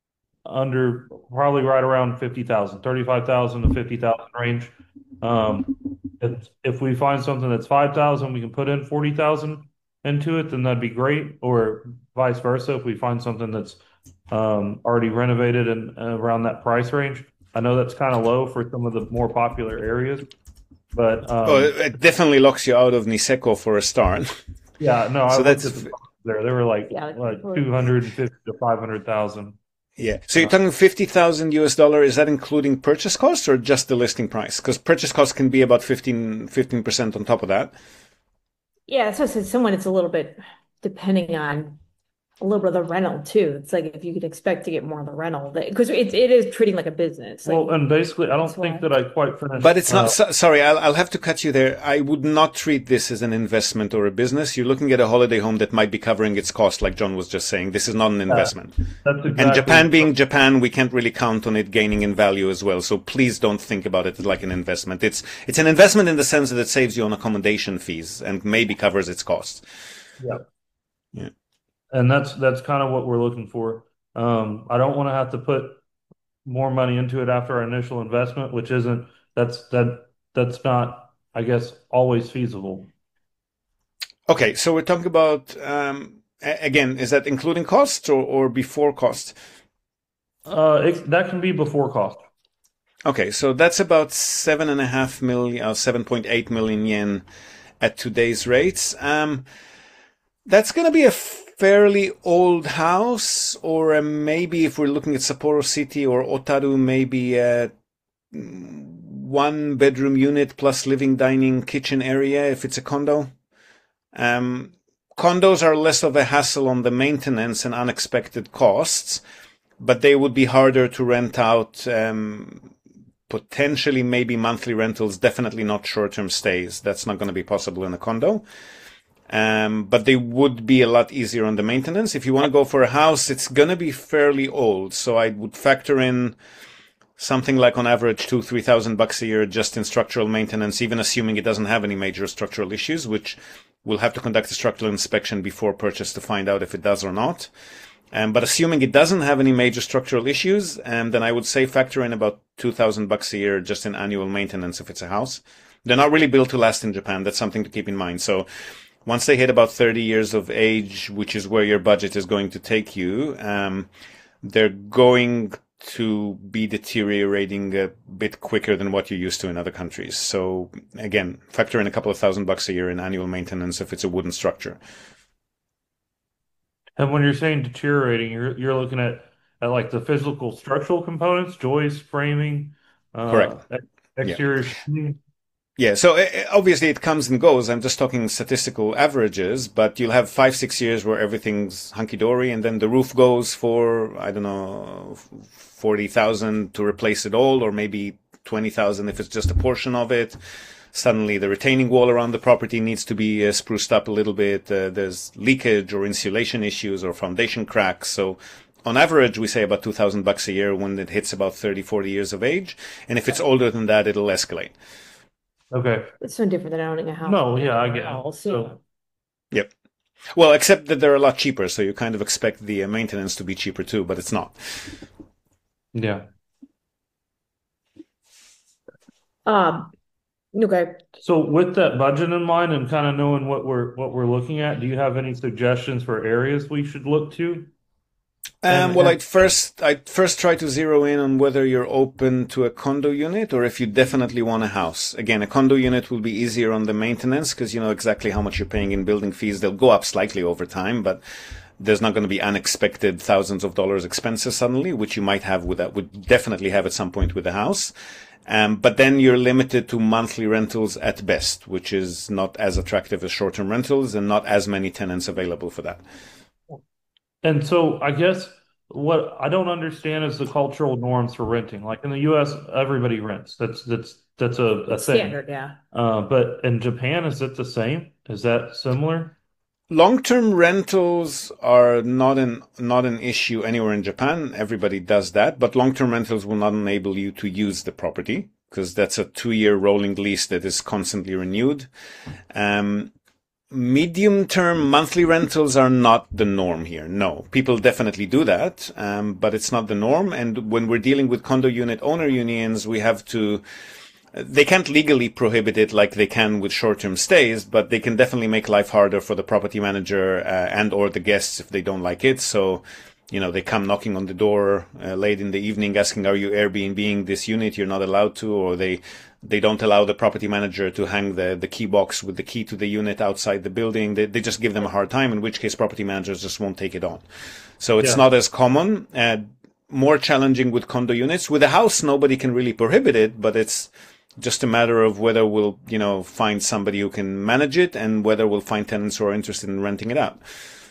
under probably right around fifty thousand, thirty-five thousand to fifty thousand range. Um, if, if we find something that's five thousand, we can put in forty thousand into it, then that'd be great. Or vice versa, if we find something that's um, already renovated and uh, around that price range. I know that's kind of low for some of the more popular areas, but um, oh, it definitely locks you out of Niseko for a start. Yeah, no, so I that's the there. They were like yeah, like two hundred and fifty to five hundred thousand. Yeah. So you're talking fifty thousand U S dollar. Is that including purchase costs or just the listing price? Because purchase costs can be about fifteen percent on top of that. Yeah, so it's someone it's a little bit depending on a little bit of the rental too. It's like if you could expect to get more of the rental because it, it is treating like a business. Like, well, and basically, I don't that's think why. that I quite finished. But it's not, uh, so, sorry, I'll, I'll have to cut you there. I would not treat this as an investment or a business. You're looking at a holiday home that might be covering its cost, like John was just saying. This is not an investment. That's exactly And Japan being Japan, we can't really count on it gaining in value as well. So please don't think about it like an investment. It's, it's an investment in the sense that it saves you on accommodation fees and maybe covers its costs. Yeah. Yeah. And that's that's kind of what we're looking for. Um, I don't want to have to put more money into it after our initial investment, which isn't that's that that's not, I guess, always feasible. Okay, so we're talking about um, again, is that including costs or, or before cost? Uh, it, that can be before cost. Okay, so that's about seven and a half million, uh, seven point eight million yen at today's rates. Um, that's going to be a fairly old house, or uh, maybe if we're looking at Sapporo City or Otaru, maybe a one bedroom unit plus living, dining, kitchen area if it's a condo. Um, condos are less of a hassle on the maintenance and unexpected costs, but they would be harder to rent out, um, potentially maybe monthly rentals, definitely not short-term stays. That's not going to be possible in a condo. Um, but they would be a lot easier on the maintenance. If you want to go for a house, it's going to be fairly old. So I would factor in something like on average two, three thousand bucks a year just in structural maintenance, even assuming it doesn't have any major structural issues, which we'll have to conduct a structural inspection before purchase to find out if it does or not. Um, but assuming it doesn't have any major structural issues, um, then I would say factor in about two thousand bucks a year just in annual maintenance if it's a house. They're not really built to last in Japan. That's something to keep in mind. So once they hit about thirty years of age, which is where your budget is going to take you, um, they're going to be deteriorating a bit quicker than what you're used to in other countries. So again, factor in a couple of thousand bucks a year in annual maintenance if it's a wooden structure. And when you're saying deteriorating, you're you're looking at, at like the physical structural components, joists, framing, Correct. uh, Yeah. exterior sheathing. Yeah, so uh, obviously it comes and goes. I'm just talking statistical averages, but you'll have five, six years where everything's hunky-dory, and then the roof goes for, I don't know, forty thousand to replace it all, or maybe twenty thousand if it's just a portion of it. Suddenly the retaining wall around the property needs to be uh, spruced up a little bit. Uh, there's leakage or insulation issues or foundation cracks. So on average, we say about two thousand bucks a year when it hits about thirty, forty years of age. And if it's older than that, it'll escalate. Okay. It's no different than owning a house. No, yeah, I get it. House, So, Yep. Well, except that they're a lot cheaper, so you kind of expect the uh, maintenance to be cheaper too, but it's not. yeah. Um, okay. So with that budget in mind and kind of knowing what we're what we're looking at, do you have any suggestions for areas we should look to? Um, And, well, and I'd first, I'd first try to zero in on whether you're open to a condo unit or if you definitely want a house. Again, a condo unit will be easier on the maintenance because you know exactly how much you're paying in building fees. They'll go up slightly over time, but there's not going to be unexpected thousands of dollars expenses suddenly, which you might have with that, would definitely have at some point with a house. Um, but then you're limited to monthly rentals at best, which is not as attractive as short-term rentals and not as many tenants available for that. and so I guess what I don't understand is the cultural norms for renting. Like in the U S, everybody rents. That's that's that's a, a thing. Standard, yeah. Uh, but in Japan, is it the same? Is that similar? Long-term rentals are not an not an issue anywhere in Japan. Everybody does that, but long-term rentals will not enable you to use the property because that's a two-year rolling lease that is constantly renewed. Um, medium-term monthly rentals are not the norm here. No, people definitely do that, um, but it's not the norm. And when we're dealing with condo unit owner unions, we have to they can't legally prohibit it like they can with short-term stays, but they can definitely make life harder for the property manager uh, and or the guests if they don't like it. So, you know, they come knocking on the door uh, late in the evening asking, are you Airbnb-ing this unit? You're not allowed to, or they they don't allow the property manager to hang the, the key box with the key to the unit outside the building. They, they just give them a hard time, in which case property managers just won't take it on. So it's Yeah. not as common. Uh, more challenging with condo units. With a house, nobody can really prohibit it, but it's just a matter of whether we'll, you know, find somebody who can manage it and whether we'll find tenants who are interested in renting it out.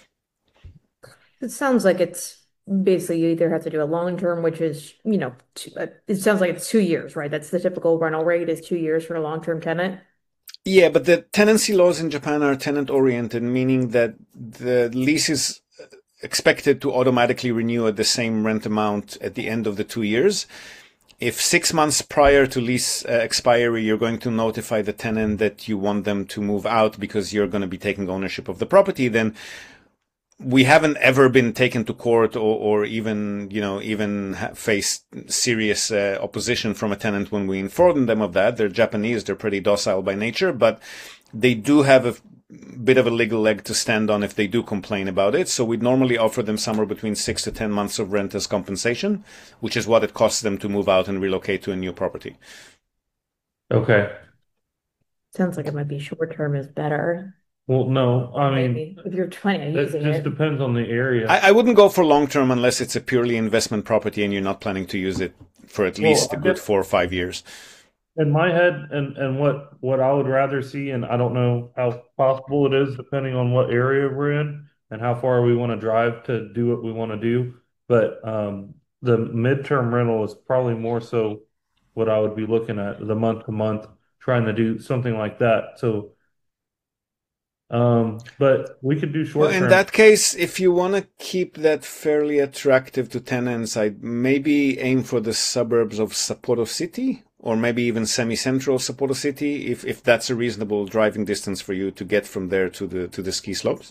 It sounds like it's basically you either have to do a long term, which is, you know, two, uh, it sounds like it's two years, right? That's the typical rental rate is two years for a long term tenant. Yeah, but the tenancy laws in Japan are tenant oriented, meaning that the lease is expected to automatically renew at the same rent amount at the end of the two years. If six months prior to lease uh, expiry, you're going to notify the tenant that you want them to move out because you're going to be taking ownership of the property, then we haven't ever been taken to court or, or even, you know, even ha- faced serious uh, opposition from a tenant when we informed them of that. They're Japanese, they're pretty docile by nature, but they do have a bit of a legal leg to stand on if they do complain about it. So we'd normally offer them somewhere between six to ten months of rent as compensation, which is what it costs them to move out and relocate to a new property. Okay. Sounds like it might be short term is better. Well, no, I mean, Maybe if you're planning on it using just it. depends on the area. I, I wouldn't go for long term unless it's a purely investment property and you're not planning to use it for at Well, least a I good guess four or five years. in my head, and and what what I would rather see, and I don't know how possible it is depending on what area we're in and how far we want to drive to do what we want to do. But um, the midterm rental is probably more so what I would be looking at, the month to month, trying to do something like that. So, um, but we could do Well, short in term. that case, if you want to keep that fairly attractive to tenants, I'd maybe aim for the suburbs of Sapporo City or maybe even semi-central Sapporo City, if, if that's a reasonable driving distance for you to get from there to the to the ski slopes.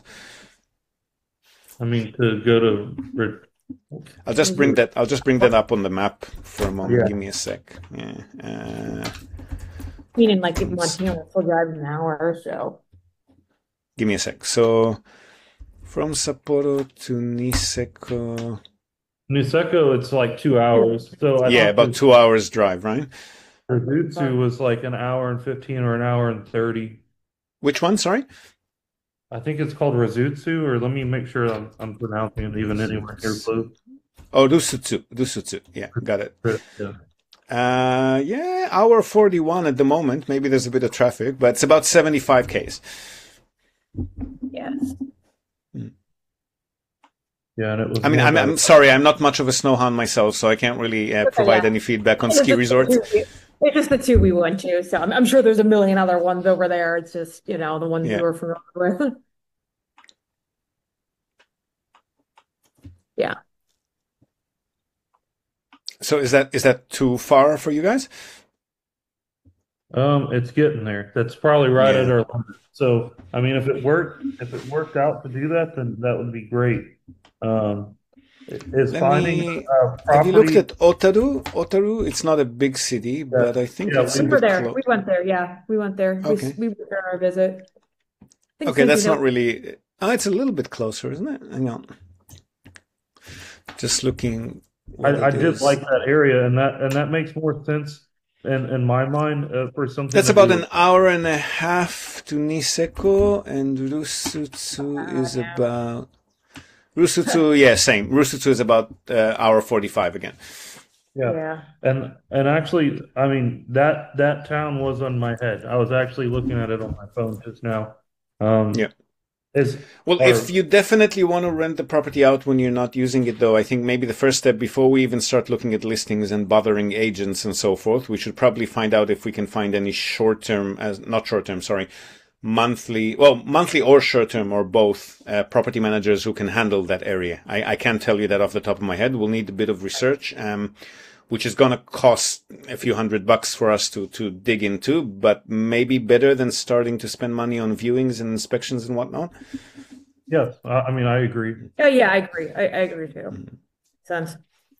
I mean, to go to, re- I'll just bring that I'll just bring that up on the map for a moment. Yeah. Give me a sec. Yeah. Uh, Meaning like in Montana, we'll drive an hour or so. give me a sec. So from Sapporo to Niseko. Niseko, it's like two hours. So I Yeah, thought about the two hours drive, right? Fujitsu was like an hour and fifteen or an hour and thirty. Which one? Sorry. I think it's called Razutsu, or let me make sure I'm, I'm pronouncing it even anywhere near close. Oh, Rusutsu. Rusutsu. Yeah, got it. Yeah. Uh, yeah, hour forty-one at the moment. Maybe there's a bit of traffic, but it's about seventy-five Ks. Yes. Yeah, and it was I mean, more I'm, about I'm sorry, I'm not much of a snowhound myself, so I can't really uh, Okay, provide yeah. any feedback on It's ski just the resorts. two we- it's just the two we went to, so I'm, I'm sure there's a million other ones over there. It's just, you know, the ones we Yeah. were familiar with. Yeah. So is that is that too far for you guys? Um, it's getting there. That's probably right at Yeah. our limit. So, I mean, if it worked, if it worked out to do that, then that would be great. Um, is Let finding me. a Have you looked property. at Otaru? Otaru, it's not a big city, Yeah, but I think yeah, it's a We we, were bit there. close. We went there. Yeah, we went there. We, Okay. we went there on our visit. I think Okay, that's not Santino- really. Oh, it's a little bit closer, isn't it? Hang on. Just looking. what I, I it did is. like that area, and that and that makes more sense in in my mind uh, for something. That's that about we an were- hour and a half to Niseko, and Rusutsu is yeah. about. Rusutsu, yeah, same. Rusutsu is about uh, hour forty-five again. Yeah. Yeah. And and actually, I mean that that town was on my head. I was actually looking at it on my phone just now. Um, Yeah. Is Well, Or- if you definitely want to rent the property out when you're not using it, though, I think maybe the first step before we even start looking at listings and bothering agents and so forth, we should probably find out if we can find any short-term, as not short-term, sorry, monthly, well, monthly or short-term or both uh, property managers who can handle that area. I, I can't tell you that off the top of my head. We'll need a bit of research, um, which is going to cost a few hundred bucks for us to, to dig into, but maybe better than starting to spend money on viewings and inspections and whatnot. yes, I, I mean I agree. Oh, yeah, I agree. I, I agree too. Sense.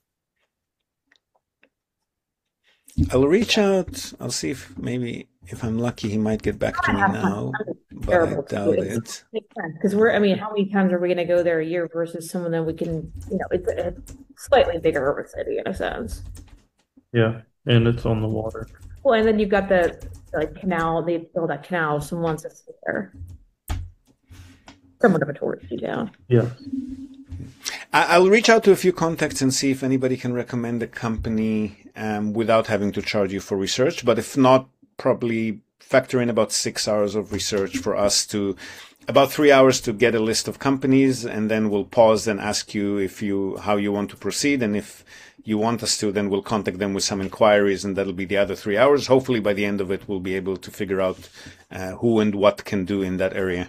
I'll reach out. I'll see if maybe if I'm lucky, he might get back to me now, but I Terrible. doubt It's- it. Makes sense because we're. I mean, how many times are we going to go there a year versus someone that we can, you know, it's a slightly bigger of a city in a sense. Yeah, and it's on the water. Well, and then you've got the like canal. They build that canal. Someone wants to stay there. Somewhat of a touristy town. Yeah. I- I'll reach out to a few contacts and see if anybody can recommend a company um, without having to charge you for research. But if not, probably factor in about six hours of research for us to, about three hours to get a list of companies, and then we'll pause and ask you if you how you want to proceed, and if you want us to, then we'll contact them with some inquiries, and that'll be the other three hours. Hopefully, by the end of it, we'll be able to figure out uh, who and what can do in that area.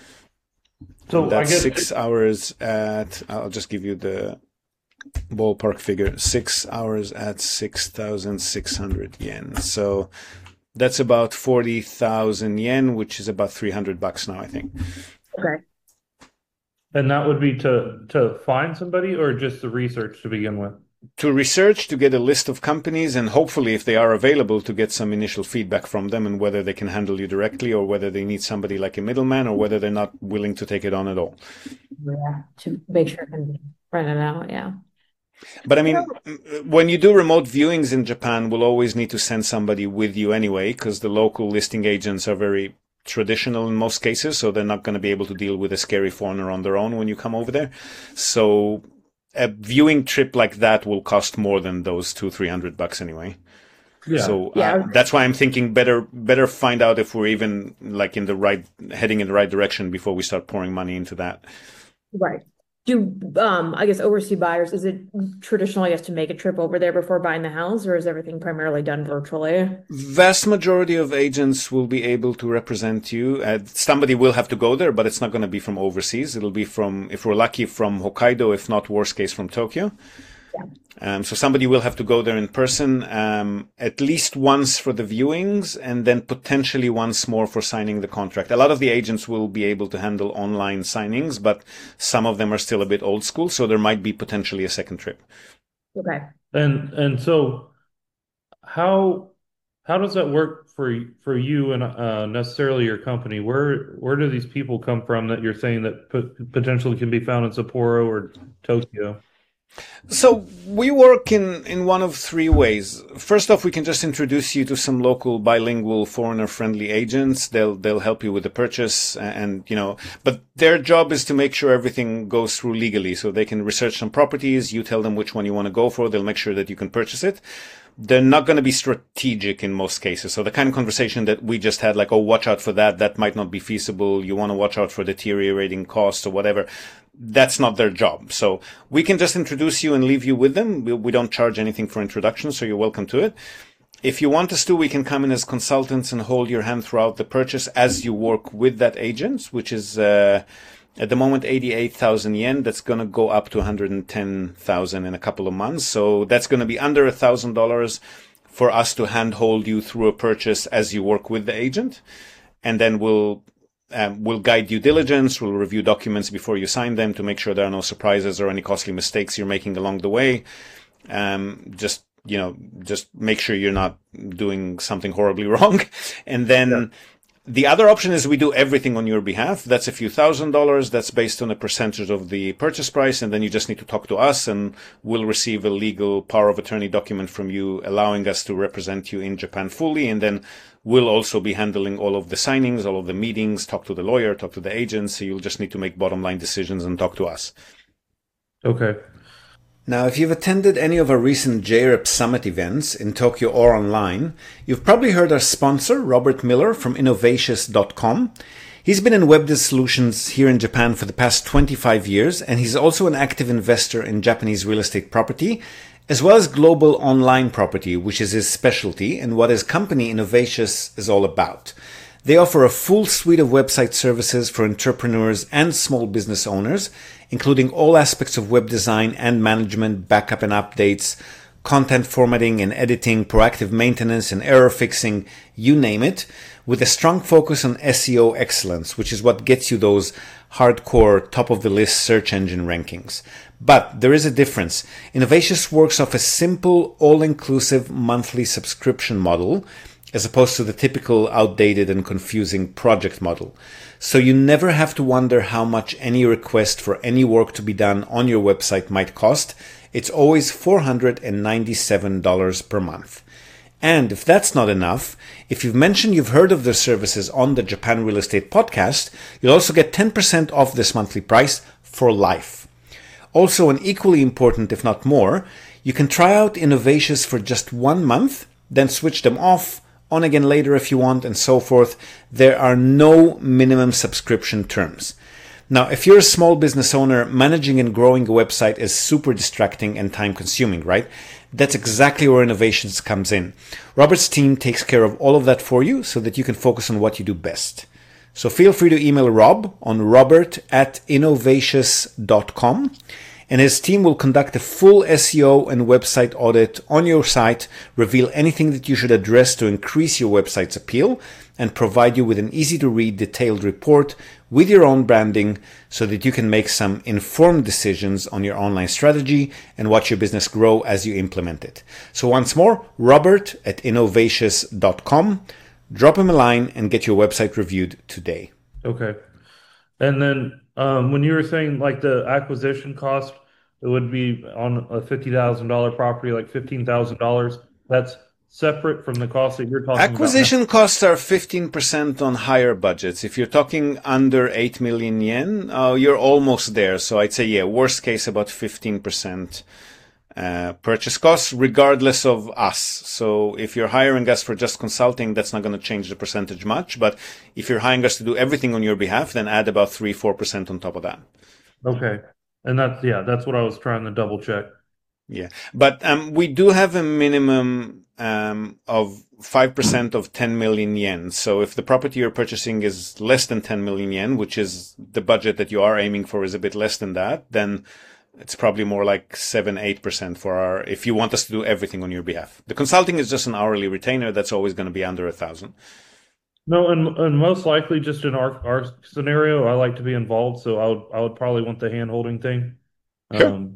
So That's I guess six hours at, I'll just give you the ballpark figure, six hours at six thousand six hundred yen. So that's about forty thousand yen, which is about three hundred bucks now, I think. Okay. and that would be to to find somebody or just the research to begin with. To research, to get a list of companies, and hopefully, if they are available, to get some initial feedback from them and whether they can handle you directly or whether they need somebody like a middleman or whether they're not willing to take it on at all. Yeah. To make sure it can be rented out. Yeah. But I mean, when you do remote viewings in Japan, we'll always need to send somebody with you anyway, because the local listing agents are very traditional in most cases, so they're not going to be able to deal with a scary foreigner on their own when you come over there. So a viewing trip like that will cost more than those two, three hundred bucks anyway. Yeah. So uh, Yeah. that's why I'm thinking better, better find out if we're even like in the right, heading in the right direction before we start pouring money into that. Right. Do um I guess overseas buyers, is it traditional, I guess, to make a trip over there before buying the house, or is everything primarily done virtually? Vast majority of agents will be able to represent you. Uh, somebody will have to go there, but it's not going to be from overseas. It'll be from, if we're lucky, from Hokkaido, if not worst case from Tokyo. Yeah. Um, so somebody will have to go there in person, um, at least once for the viewings, and then potentially once more for signing the contract. A lot of the agents will be able to handle online signings, but some of them are still a bit old school, so there might be potentially a second trip. Okay. And and so how how does that work for for you and uh, necessarily your company? Where where do these people come from that you're saying that pot- potentially can be found in Sapporo or Tokyo? So we work in, in one of three ways. First off, we can just introduce you to some local bilingual foreigner-friendly agents. They'll they'll help you with the purchase, and you know, but their job is to make sure everything goes through legally. So they can research some properties. You tell them which one you want to go for. They'll make sure that you can purchase it. They're not going to be strategic in most cases. So the kind of conversation that we just had, like, oh, watch out for that. That might not be feasible. You want to watch out for deteriorating costs or whatever. That's not their job. So we can just introduce you and leave you with them. We, we don't charge anything for introduction, so you're welcome to it. If you want us to, we can come in as consultants and hold your hand throughout the purchase as you work with that agent, which is, uh, at the moment, eighty-eight thousand yen. That's going to go up to one hundred ten thousand in a couple of months. So that's going to be under one thousand dollars for us to handhold you through a purchase as you work with the agent. And then we'll um, we'll guide due diligence. We'll review documents before you sign them to make sure there are no surprises or any costly mistakes you're making along the way. Um, just, you know, just make sure you're not doing something horribly wrong. And then... Yeah. The other option is we do everything on your behalf. That's a few thousand dollars. That's based on a percentage of the purchase price. And then you just need to talk to us and we'll receive a legal power of attorney document from you allowing us to represent you in Japan fully. And then we'll also be handling all of the signings, all of the meetings, talk to the lawyer, talk to the agent. So you'll just need to make bottom line decisions and talk to us. Okay. Now, if you've attended any of our recent J R E P Summit events in Tokyo or online, you've probably heard our sponsor, Robert Miller from Innovatius dot com. He's been in web dev solutions here in Japan for the past twenty-five years, and he's also an active investor in Japanese real estate property, as well as global online property, which is his specialty and what his company Innovatius is all about. They offer a full suite of website services for entrepreneurs and small business owners, including all aspects of web design and management, backup and updates, content formatting and editing, proactive maintenance and error fixing, you name it, with a strong focus on S E O excellence, which is what gets you those hardcore top-of-the-list search engine rankings. But there is a difference. Innovatius works off a simple, all-inclusive monthly subscription model, as opposed to the typical outdated and confusing project model. So you never have to wonder how much any request for any work to be done on your website might cost. It's always four hundred ninety-seven dollars per month. And if that's not enough, if you've mentioned you've heard of their services on the Japan Real Estate Podcast, you'll also get ten percent off this monthly price for life. Also, and equally important, if not more, you can try out Innovatius for just one month, then switch them off, on again later if you want, and so forth. There are no minimum subscription terms. Now, if you're a small business owner, managing and growing a website is super distracting and time consuming, right? That's exactly where Innovatius comes in. Robert's team takes care of all of that for you so that you can focus on what you do best. So feel free to email Rob on robert at innovatius dot com. And his team will conduct a full S E O and website audit on your site, reveal anything that you should address to increase your website's appeal, and provide you with an easy-to-read detailed report with your own branding so that you can make some informed decisions on your online strategy and watch your business grow as you implement it. So once more, Robert at innovatius dot com. Drop him a line and get your website reviewed today. Okay. And then um, when you were saying like the acquisition cost, it would be on a fifty thousand dollars property, like fifteen thousand dollars. That's separate from the cost that you're talking about. Acquisition costs are fifteen percent on higher budgets. If you're talking under eight million yen, uh, you're almost there. So I'd say, yeah, worst case about fifteen percent uh, purchase costs, regardless of us. So if you're hiring us for just consulting, that's not going to change the percentage much. But if you're hiring us to do everything on your behalf, then add about three, four percent on top of that. Okay. And that's, yeah, that's what I was trying to double check. Yeah. But um, we do have a minimum um, of five percent of ten million yen. So if the property you're purchasing is less than ten million yen, which is the budget that you are aiming for is a bit less than that, then it's probably more like seven, eight percent for our, if you want us to do everything on your behalf. The consulting is just an hourly retainer. That's always going to be under a thousand. No, and and most likely just in our our scenario, I like to be involved, so I would I would probably want the hand holding thing. Sure. Um,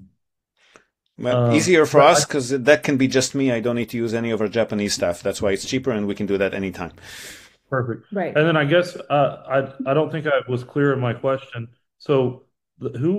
well, uh, easier for but us I- because that can be just me. I don't need to use any of our Japanese staff. That's why it's cheaper, and we can do that anytime. Perfect. Right. And then I guess uh, I I don't think I was clear in my question. So the, who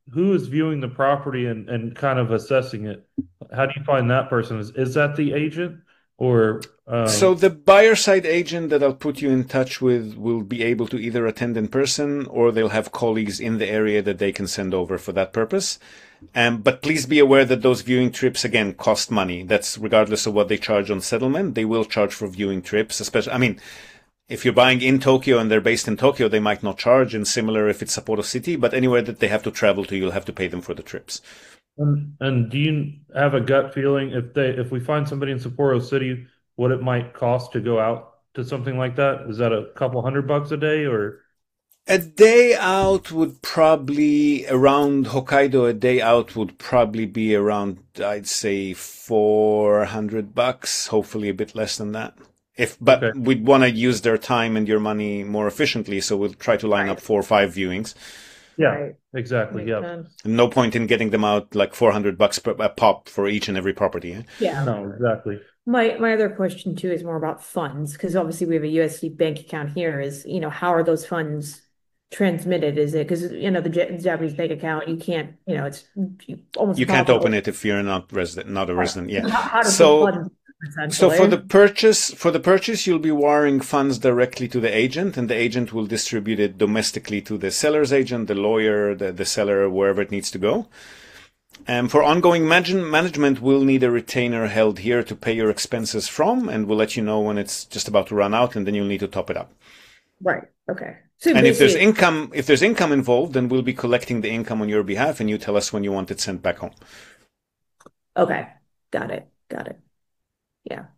who is viewing the property and, and kind of assessing it? How do you find that person? Is is that the agent or So um the buyer side agent that I'll put you in touch with will be able to either attend in person or they'll have colleagues in the area that they can send over for that purpose. Um, but please be aware that those viewing trips, again, cost money. That's regardless of what they charge on settlement. They will charge for viewing trips, especially, I mean, if you're buying in Tokyo and they're based in Tokyo, they might not charge, and similar if it's Sapporo City, but anywhere that they have to travel to, you'll have to pay them for the trips. and, and do you have a gut feeling if they if we find somebody in Sapporo City, what it might cost to go out to something like that? Is that a couple hundred bucks a day or A day out would probably, around Hokkaido, a day out would probably be around, I'd say, four hundred bucks, hopefully a bit less than that. If, but okay. we'd want to use their time and your money more efficiently, so we'll try to line Right. up four or five viewings. Yeah, Right. exactly. Makes Yeah. sense. No point in getting them out like four hundred bucks per, a pop for each and every property. Eh? Yeah. No, exactly. My my other question too is more about funds, because obviously we have a U S D bank account here. Is, you know, how are those funds transmitted? Is it because, you know, the Ja- Japanese bank account, you can't, you know, it's you almost You can't impossible. open it if you're not resident, not a resident. Yeah. How, how does So- the funds So for the essentially? purchase, for the purchase, you'll be wiring funds directly to the agent, and the agent will distribute it domestically to the seller's agent, the lawyer, the, the seller, wherever it needs to go. And for ongoing manage- management, we'll need a retainer held here to pay your expenses from, and we'll let you know when it's just about to run out, and then you'll need to top it up. Right. Okay. So And if there's basically, income, if there's income involved, then we'll be collecting the income on your behalf, and you tell us when you want it sent back home. okay, got it, got it. Yeah.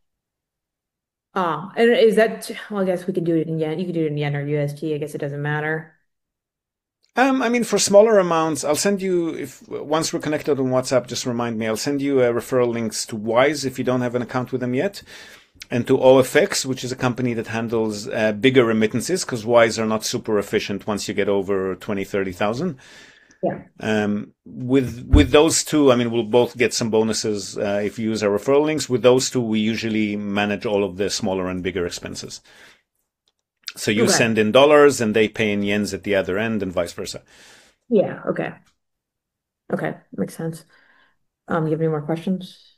Ah, and is that, well, I guess we could do it in yen. You could do it in yen or U S D. I guess it doesn't matter. Um, I mean, for smaller amounts, I'll send you, if once we're connected on WhatsApp, just remind me, I'll send you uh, referral links to Wise if you don't have an account with them yet, and to O F X, which is a company that handles uh, bigger remittances, because Wise are not super efficient once you get over twenty, thirty thousand. Yeah. Um, with with those two, I mean, we'll both get some bonuses uh, if you use our referral links. With those two, we usually manage all of the smaller and bigger expenses. So you Okay. send in dollars and they pay in yens at the other end, and vice versa. Yeah. Okay. Okay. Makes sense. Um, you have any more questions?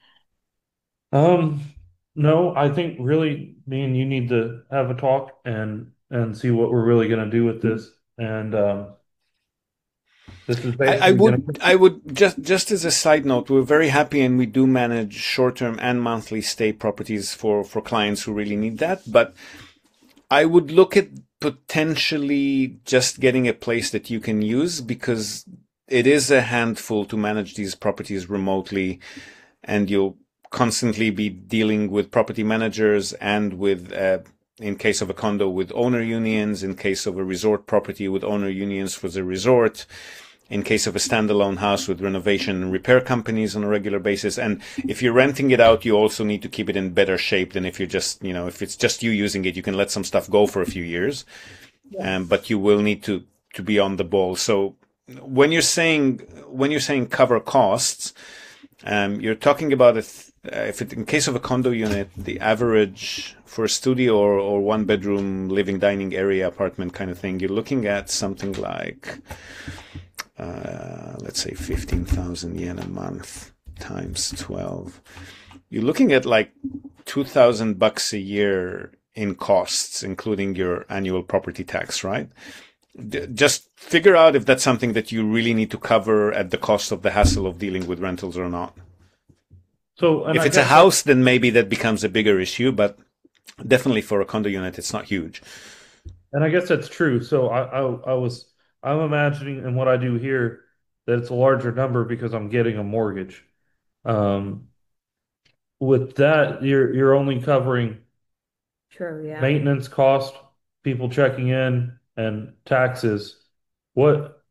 Um, no, I think really me and you need to have a talk and and see what we're really going to do with this. And um, this is I, I basically going would, to. I would just, just as a side note, we're very happy and we do manage short-term and monthly stay properties for, for clients who really need that. But I would look at potentially just getting a place that you can use, because it is a handful to manage these properties remotely, and you'll constantly be dealing with property managers and with, uh, in case of a condo, with owner unions, in case of a resort property with owner unions for the resort, in case of a standalone house with renovation and repair companies on a regular basis. And if you're renting it out, you also need to keep it in better shape than if you're just, you know, if it's just you using it, you can let some stuff go for a few years. Um, but you will need to, to be on the ball. So when you're saying, when you're saying cover costs, um, you're talking about if, uh, if it, in case of a condo unit, the average for a studio or, or one bedroom living dining area apartment kind of thing, you're looking at something like, Uh, let's say fifteen thousand yen a month times twelve. You're looking at like two thousand bucks a year in costs, including your annual property tax, right? D- just figure out if that's something that you really need to cover at the cost of the hassle of dealing with rentals or not. So, and If I it's a guess house, then maybe that becomes a bigger issue, but definitely for a condo unit, it's not huge. and I guess that's true. So I, I I was I'm imagining in what I do here that it's a larger number because I'm getting a mortgage. Um, with that, you're you're only covering True. Yeah. maintenance cost, people checking in, and taxes. What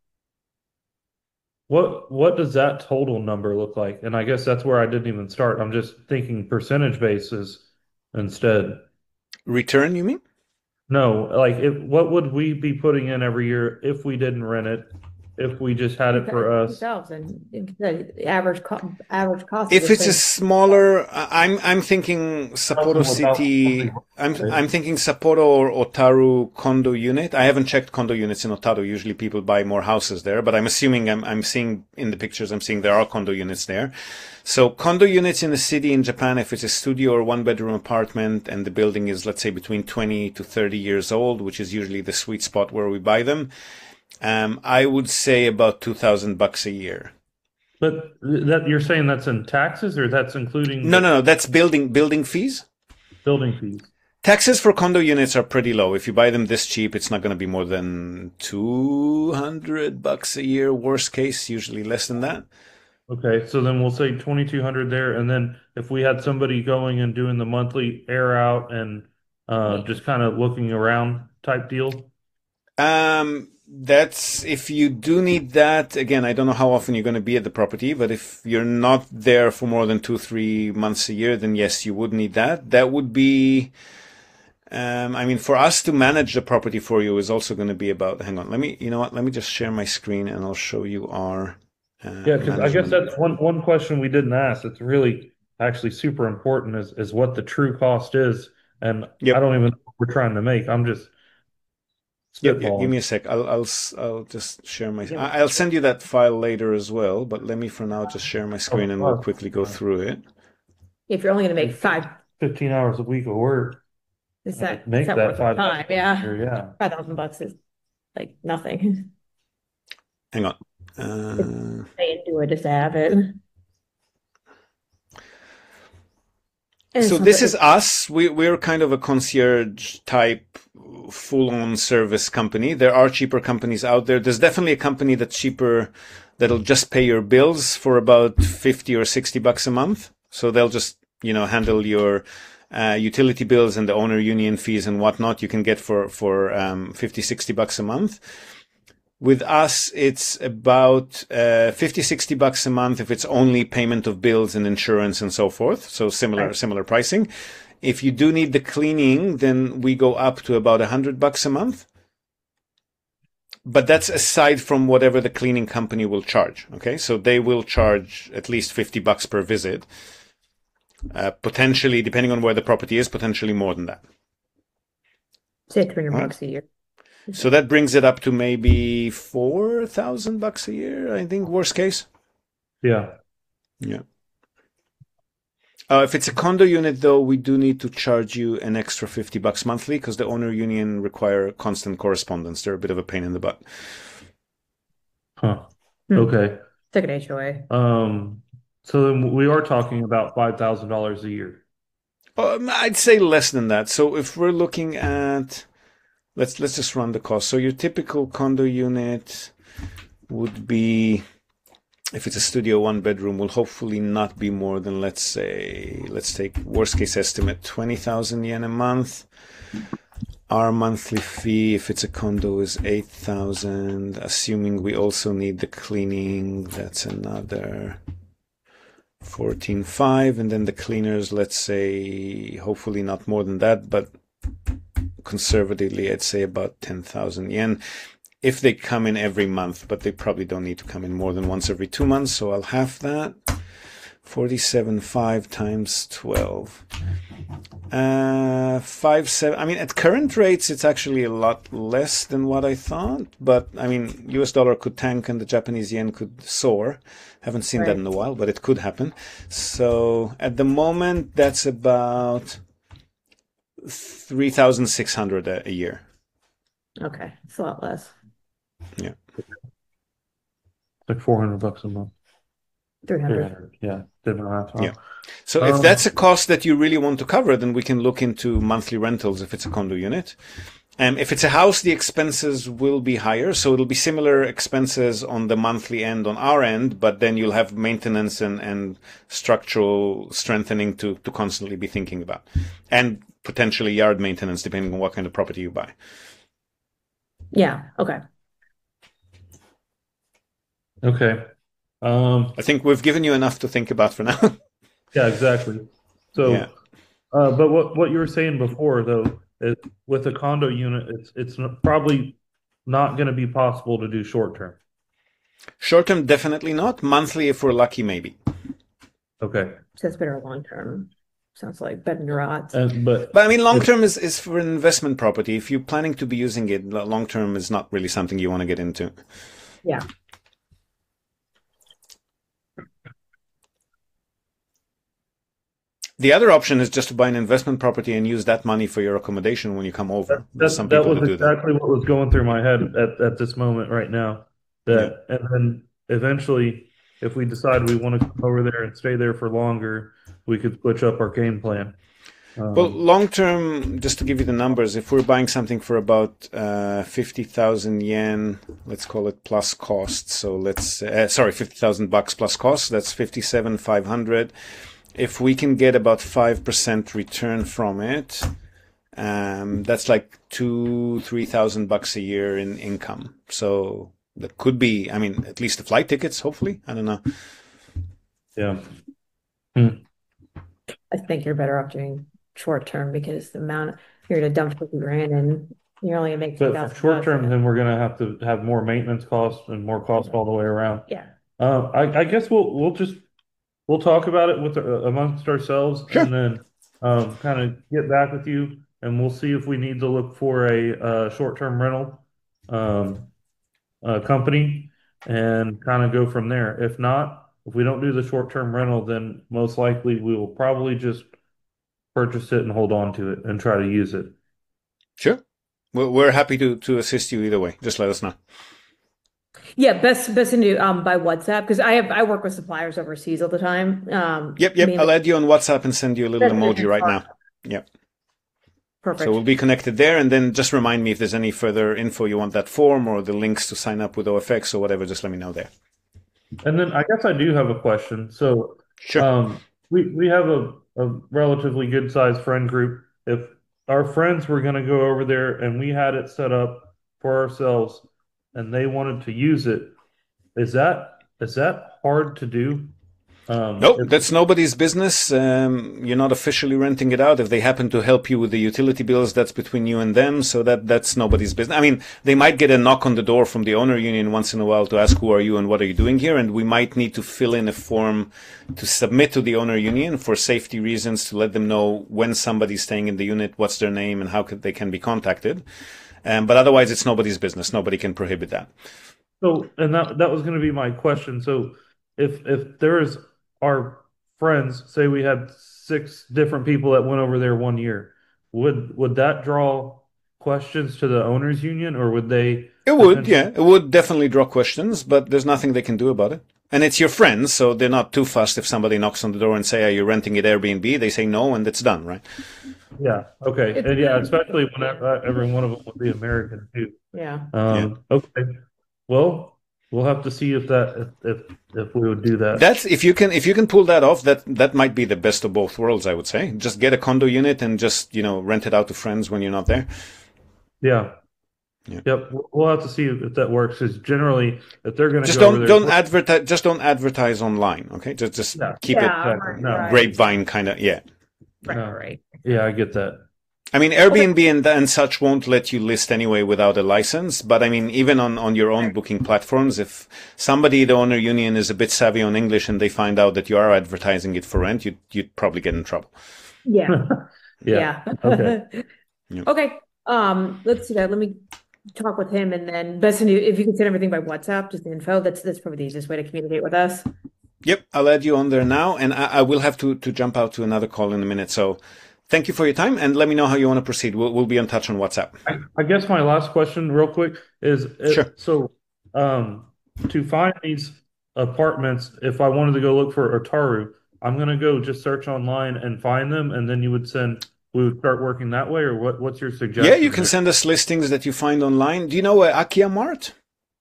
what what does that total number look like? And I guess that's where I didn't even start. I'm just thinking percentage basis instead. Return, you mean? No, like if what would we be putting in every year if we didn't rent it, if we just had it for us? Thousand, the average co average cost. If of it's a thing. smaller, I- I'm I'm thinking Sapporo City. I'm I'm thinking Sapporo or Otaru condo unit. I haven't checked condo units in Otaru. Usually people buy more houses there, but I'm assuming I'm I'm seeing in the pictures I'm seeing there are condo units there. So condo units in the city in Japan, if it's a studio or one bedroom apartment and the building is, let's say, between twenty to thirty years old, which is usually the sweet spot where we buy them, um, I would say about two thousand bucks a year. But that you're saying that's in taxes, or that's including No, no, no. That's building building fees. building fees? Taxes for condo units are pretty low. If you buy them this cheap, it's not going to be more than two hundred bucks a year. Worst case, usually less than that. Okay, so then we'll say twenty-two hundred there, and then if we had somebody going and doing the monthly air out and uh, just kind of looking around type deal. Um, that's if you do need that. Again, I don't know how often you're going to be at the property, but if you're not there for more than two, three months a year, then yes, you would need that. That would be, um, I mean, for us to manage the property for you is also going to be about, hang on, let me, you know what, let me just share my screen and I'll show you our, uh, Yeah, because I guess management. that's one one question we didn't ask. It's really actually super important is is what the true cost is, and I Yep. don't even know what we're trying to make. I'm just Yep, yep. Give spitballing. me a sec. I'll, I'll, s- I'll just share my. I- I'll send you that file later as well. But let me, for now, just share my screen and we'll Oh, quickly go through it. If you're only going to make five, fifteen hours a week of work. is I that, could make is that that worth the five time? Yeah, Or, yeah. five thousand bucks is like nothing. Hang on. Uh, Pay into it just to have it. And it so sounds this like is us. We we're kind of a concierge type, full-on service company. There are cheaper companies out there. There's definitely a company that's cheaper that'll just pay your bills for about fifty or sixty bucks a month. So they'll just, you know, handle your uh, utility bills and the owner union fees and whatnot. You can get for for um, fifty, sixty bucks a month. With us, it's about uh, fifty, sixty bucks a month if it's only payment of bills and insurance and so forth. So similar, Right. similar pricing. If you do need the cleaning, then we go up to about a hundred bucks a month. But that's aside from whatever the cleaning company will charge. Okay, so they will charge at least fifty bucks per visit. Uh, potentially, depending on where the property is, potentially more than that. say three hundred Right. bucks a year. So that brings it up to maybe four thousand bucks a year, I think, worst case. Yeah. Yeah. Uh, if it's a condo unit, though, we do need to charge you an extra fifty bucks monthly because the owner union require constant correspondence. They're a bit of a pain in the butt. Huh. Hmm. Okay. It's like an H O A. Um, so then we are talking about five thousand dollars a year. Um, I'd say less than that. So if we're looking at, let's let's just run the cost. So your typical condo unit would be, if it's a studio one bedroom, will hopefully not be more than, let's say, let's take worst case estimate, twenty thousand yen a month. Our monthly fee, if it's a condo, is eight thousand, assuming we also need the cleaning, that's another fourteen five, and then the cleaners, let's say, hopefully not more than that, but conservatively, I'd say about ten thousand yen. If they come in every month, but they probably don't need to come in more than once every two months, so I'll have that. forty-seven five times twelve. Uh, five seven. I mean, at current rates, it's actually a lot less than what I thought. But I mean, U S dollar could tank and the Japanese yen could soar. Haven't seen that Right. in a while, but it could happen. So at the moment, that's about three thousand six hundred a, a year. Okay, it's a lot less. Yeah. Like four hundred bucks a month. Three hundred. three hundred. Yeah. Different math, huh? Yeah. So if Um, that's a cost that you really want to cover, then we can look into monthly rentals if it's a condo unit. Um, if it's a house, the expenses will be higher. So it'll be similar expenses on the monthly end on our end, but then you'll have maintenance and, and structural strengthening to, to constantly be thinking about. And potentially yard maintenance, depending on what kind of property you buy. Yeah, okay. Okay. Um, I think we've given you enough to think about for now. yeah, exactly. So, Yeah. uh, but what what you were saying before though is with a condo unit, it's it's n- probably not going to be possible to do short term. Short term, definitely not. Monthly, if we're lucky, maybe. Okay. So it's better long term. Sounds like better than your odds. Uh, but But I mean, long term is, is for an investment property. If you're planning to be using it, long term is not really something you want to get into. Yeah. The other option is just to buy an investment property and use that money for your accommodation when you come over. There's that, some that people was who do that. exactly what was going through my head at, at this moment right now. That and then eventually, if we decide we want to come over there and stay there for longer, we could switch up our game plan. Um, Well, long term, just to give you the numbers, if we're buying something for about uh, fifty thousand yen, let's call it plus cost. So let's, uh, sorry, fifty thousand bucks plus cost. That's fifty-seven five hundred. If we can get about five percent return from it, um, that's like two, three thousand bucks a year in income. So that could be, I mean, at least the flight tickets, hopefully. I don't know. yeah. I think you're better off doing short term because the amount you're gonna dump fifty grand and you're only gonna make But $10,000 for short term, back. then we're going to have to have more maintenance costs and more costs all the way around. Yeah. Uh, I, I guess we'll we'll just we'll talk about it with uh, amongst ourselves, Sure. and then um, kind of get back with you, and we'll see if we need to look for a uh, short-term rental um, uh, company, and kind of go from there. If not, if we don't do the short-term rental, then most likely we will probably just purchase it and hold on to it and try to use it. Sure. We're we're happy to, to assist you either way. Just let us know. Yeah, best best to do um by WhatsApp because I have I work with suppliers overseas all the time. Um Yep, yep. mainly- I'll add you on WhatsApp and send you a little That's emoji it. right now. Yep. Perfect. So we'll be connected there, and then just remind me if there's any further info you want, that form or the links to sign up with O F X or whatever, just let me know there. And then I guess I do have a question. So Sure. um, we we have a, a relatively good sized friend group. If our friends were going to go over there and we had it set up for ourselves and they wanted to use it, is that is that hard to do? Um, Nope, if- that's nobody's business. Um, you're not officially renting it out. If they happen to help you with the utility bills, that's between you and them. So that that's nobody's business. I mean, they might get a knock on the door from the owner union once in a while to ask who are you and what are you doing here, and we might need to fill in a form to submit to the owner union for safety reasons to let them know when somebody's staying in the unit, what's their name, and how could, they can be contacted. Um, but otherwise, it's nobody's business. Nobody can prohibit that. So, and that that was going to be my question. So, if if there's our friends, say we had six different people that went over there one year, would would that draw questions to the owners union, or would they? It would, yeah, it would definitely draw questions, but there's nothing they can do about it. And it's your friends, so they're not too fussed if somebody knocks on the door and say, "Are you renting it Airbnb?" They say no, and it's done, right? Yeah. Okay. It's- And yeah, especially when uh, every one of them would be American too. Yeah. Um, Okay. Well, we'll have to see if that if if, if we would do that. That's if you can if you can pull that off, that that might be the best of both worlds, I would say. Just get a condo unit and just, you know, rent it out to friends when you're not there. Yeah. Yeah. Yep. We'll- We'll have to see if that works. Because generally, if they're going to Just go don't over there, don't advertise just don't advertise online, okay? Just just Yeah. keep Yeah, it exactly. No. right, grapevine kind of, yeah. right, No. right. yeah, I get that. I mean, Airbnb and, and such won't let you list anyway without a license. But I mean, even on, on your own booking platforms, if somebody, the owner union, is a bit savvy on English and they find out that you are advertising it for rent, you'd, you'd probably get in trouble. Yeah. Yeah. Yeah. Okay. Yeah. Okay. Um, let's see that. Let me talk with him and then best to do if you can send everything by WhatsApp, just the info. That's that's probably the easiest way to communicate with us. Yep, I'll add you on there now, and I, I will have to, to jump out to another call in a minute. So thank you for your time, and let me know how you want to proceed. We'll, we'll be in touch on WhatsApp. I, I guess my last question, real quick, is uh, Sure. so um, to find these apartments, if I wanted to go look for Otaru, I'm gonna go just search online and find them, and then you would send. We would start working that way, or what? What's your suggestion? Yeah, you can there? send us listings that you find online. Do you know uh, Akia Mart?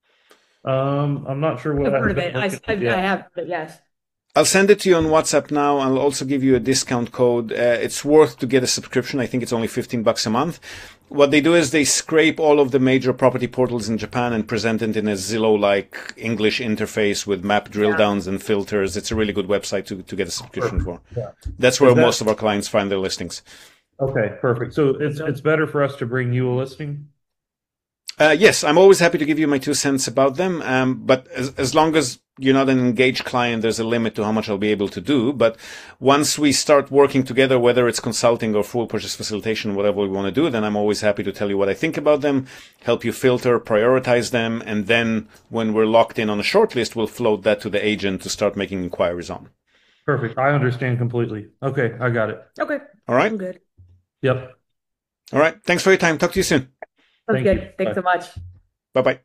Um, I'm not sure what I've heard I've of been it. I, looking I, at yet. I have, but yes. I'll send it to you on WhatsApp now. I'll also give you a discount code. Uh, it's worth to get a subscription. I think it's only fifteen bucks a month. What they do is they scrape all of the major property portals in Japan and present it in a Zillow-like English interface with map drill downs and filters. It's a really good website to, to get a subscription for. Yeah. That's where Is that- most of our clients find their listings. Okay, perfect. So it's it's better for us to bring you a listing. Uh, yes, I'm always happy to give you my two cents about them. Um, but as, as long as you're not an engaged client, there's a limit to how much I'll be able to do. But once we start working together, whether it's consulting or full purchase facilitation, whatever we want to do, then I'm always happy to tell you what I think about them, help you filter, prioritize them. And then when we're locked in on a short list, we'll float that to the agent to start making inquiries on. Perfect. I understand completely. Okay, I got it. Okay. All right. I'm good. Yep. All right. Thanks for your time. Talk to you soon. Sounds Thank good. you. Thanks Bye. so much. Bye-bye.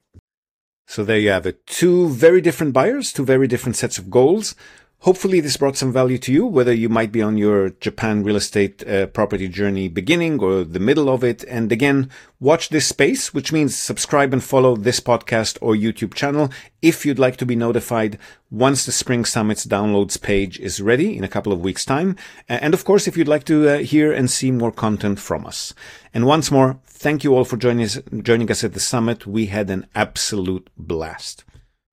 So there you have it. Two very different buyers, two very different sets of goals. Hopefully this brought some value to you, whether you might be on your Japan real estate uh, property journey beginning or the middle of it. And again, watch this space, which means subscribe and follow this podcast or YouTube channel if you'd like to be notified once the Spring Summit's downloads page is ready in a couple of weeks' time. And of course, if you'd like to uh, hear and see more content from us. And once more, thank you all for joining us, joining us at the summit. We had an absolute blast.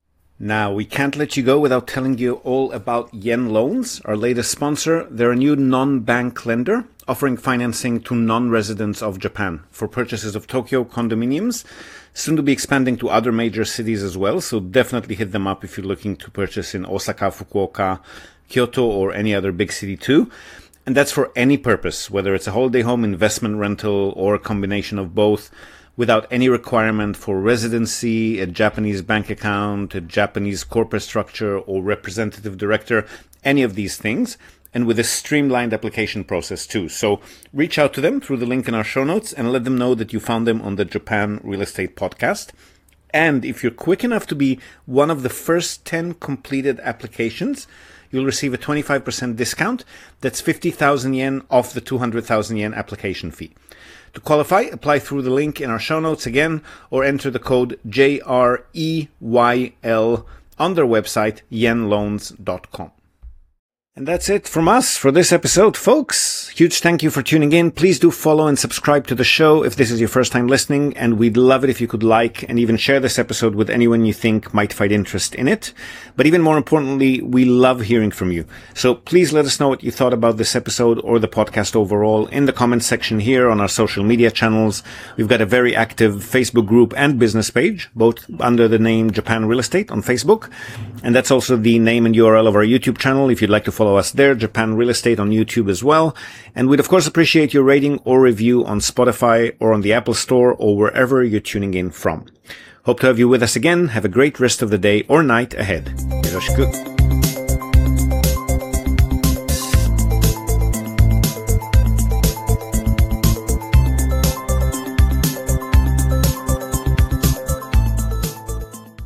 Now, we can't let you go without telling you all about Yen Loans, our latest sponsor. They're a new non-bank lender offering financing to non-residents of Japan for purchases of Tokyo condominiums, soon to be expanding to other major cities as well. So definitely hit them up if you're looking to purchase in Osaka, Fukuoka, Kyoto, or any other big city too. And that's for any purpose, whether it's a holiday home, investment rental, or a combination of both, without any requirement for residency, a Japanese bank account, a Japanese corporate structure, or representative director, any of these things, and with a streamlined application process too. So reach out to them through the link in our show notes and let them know that you found them on the Japan Real Estate Podcast. And if you're quick enough to be one of the first ten completed applications, you'll receive a twenty-five percent discount. That's fifty thousand yen off the two hundred thousand yen application fee. To qualify, apply through the link in our show notes again, or enter the code J R E Y L on their website, yen loans dot com. And that's it from us for this episode, folks. Huge thank you for tuning in. Please do follow and subscribe to the show if this is your first time listening, and we'd love it if you could like and even share this episode with anyone you think might find interest in it. But even more importantly, we love hearing from you. So please let us know what you thought about this episode or the podcast overall in the comments section here on our social media channels. We've got a very active Facebook group and business page, both under the name Japan Real Estate on Facebook. And that's also the name and U R L of our YouTube channel if you'd like to follow us there, Japan Real Estate on YouTube as well. And we'd of course appreciate your rating or review on Spotify or on the Apple Store or wherever you're tuning in from. Hope to have you with us again. Have a great rest of the day or night ahead. Yoroshiku.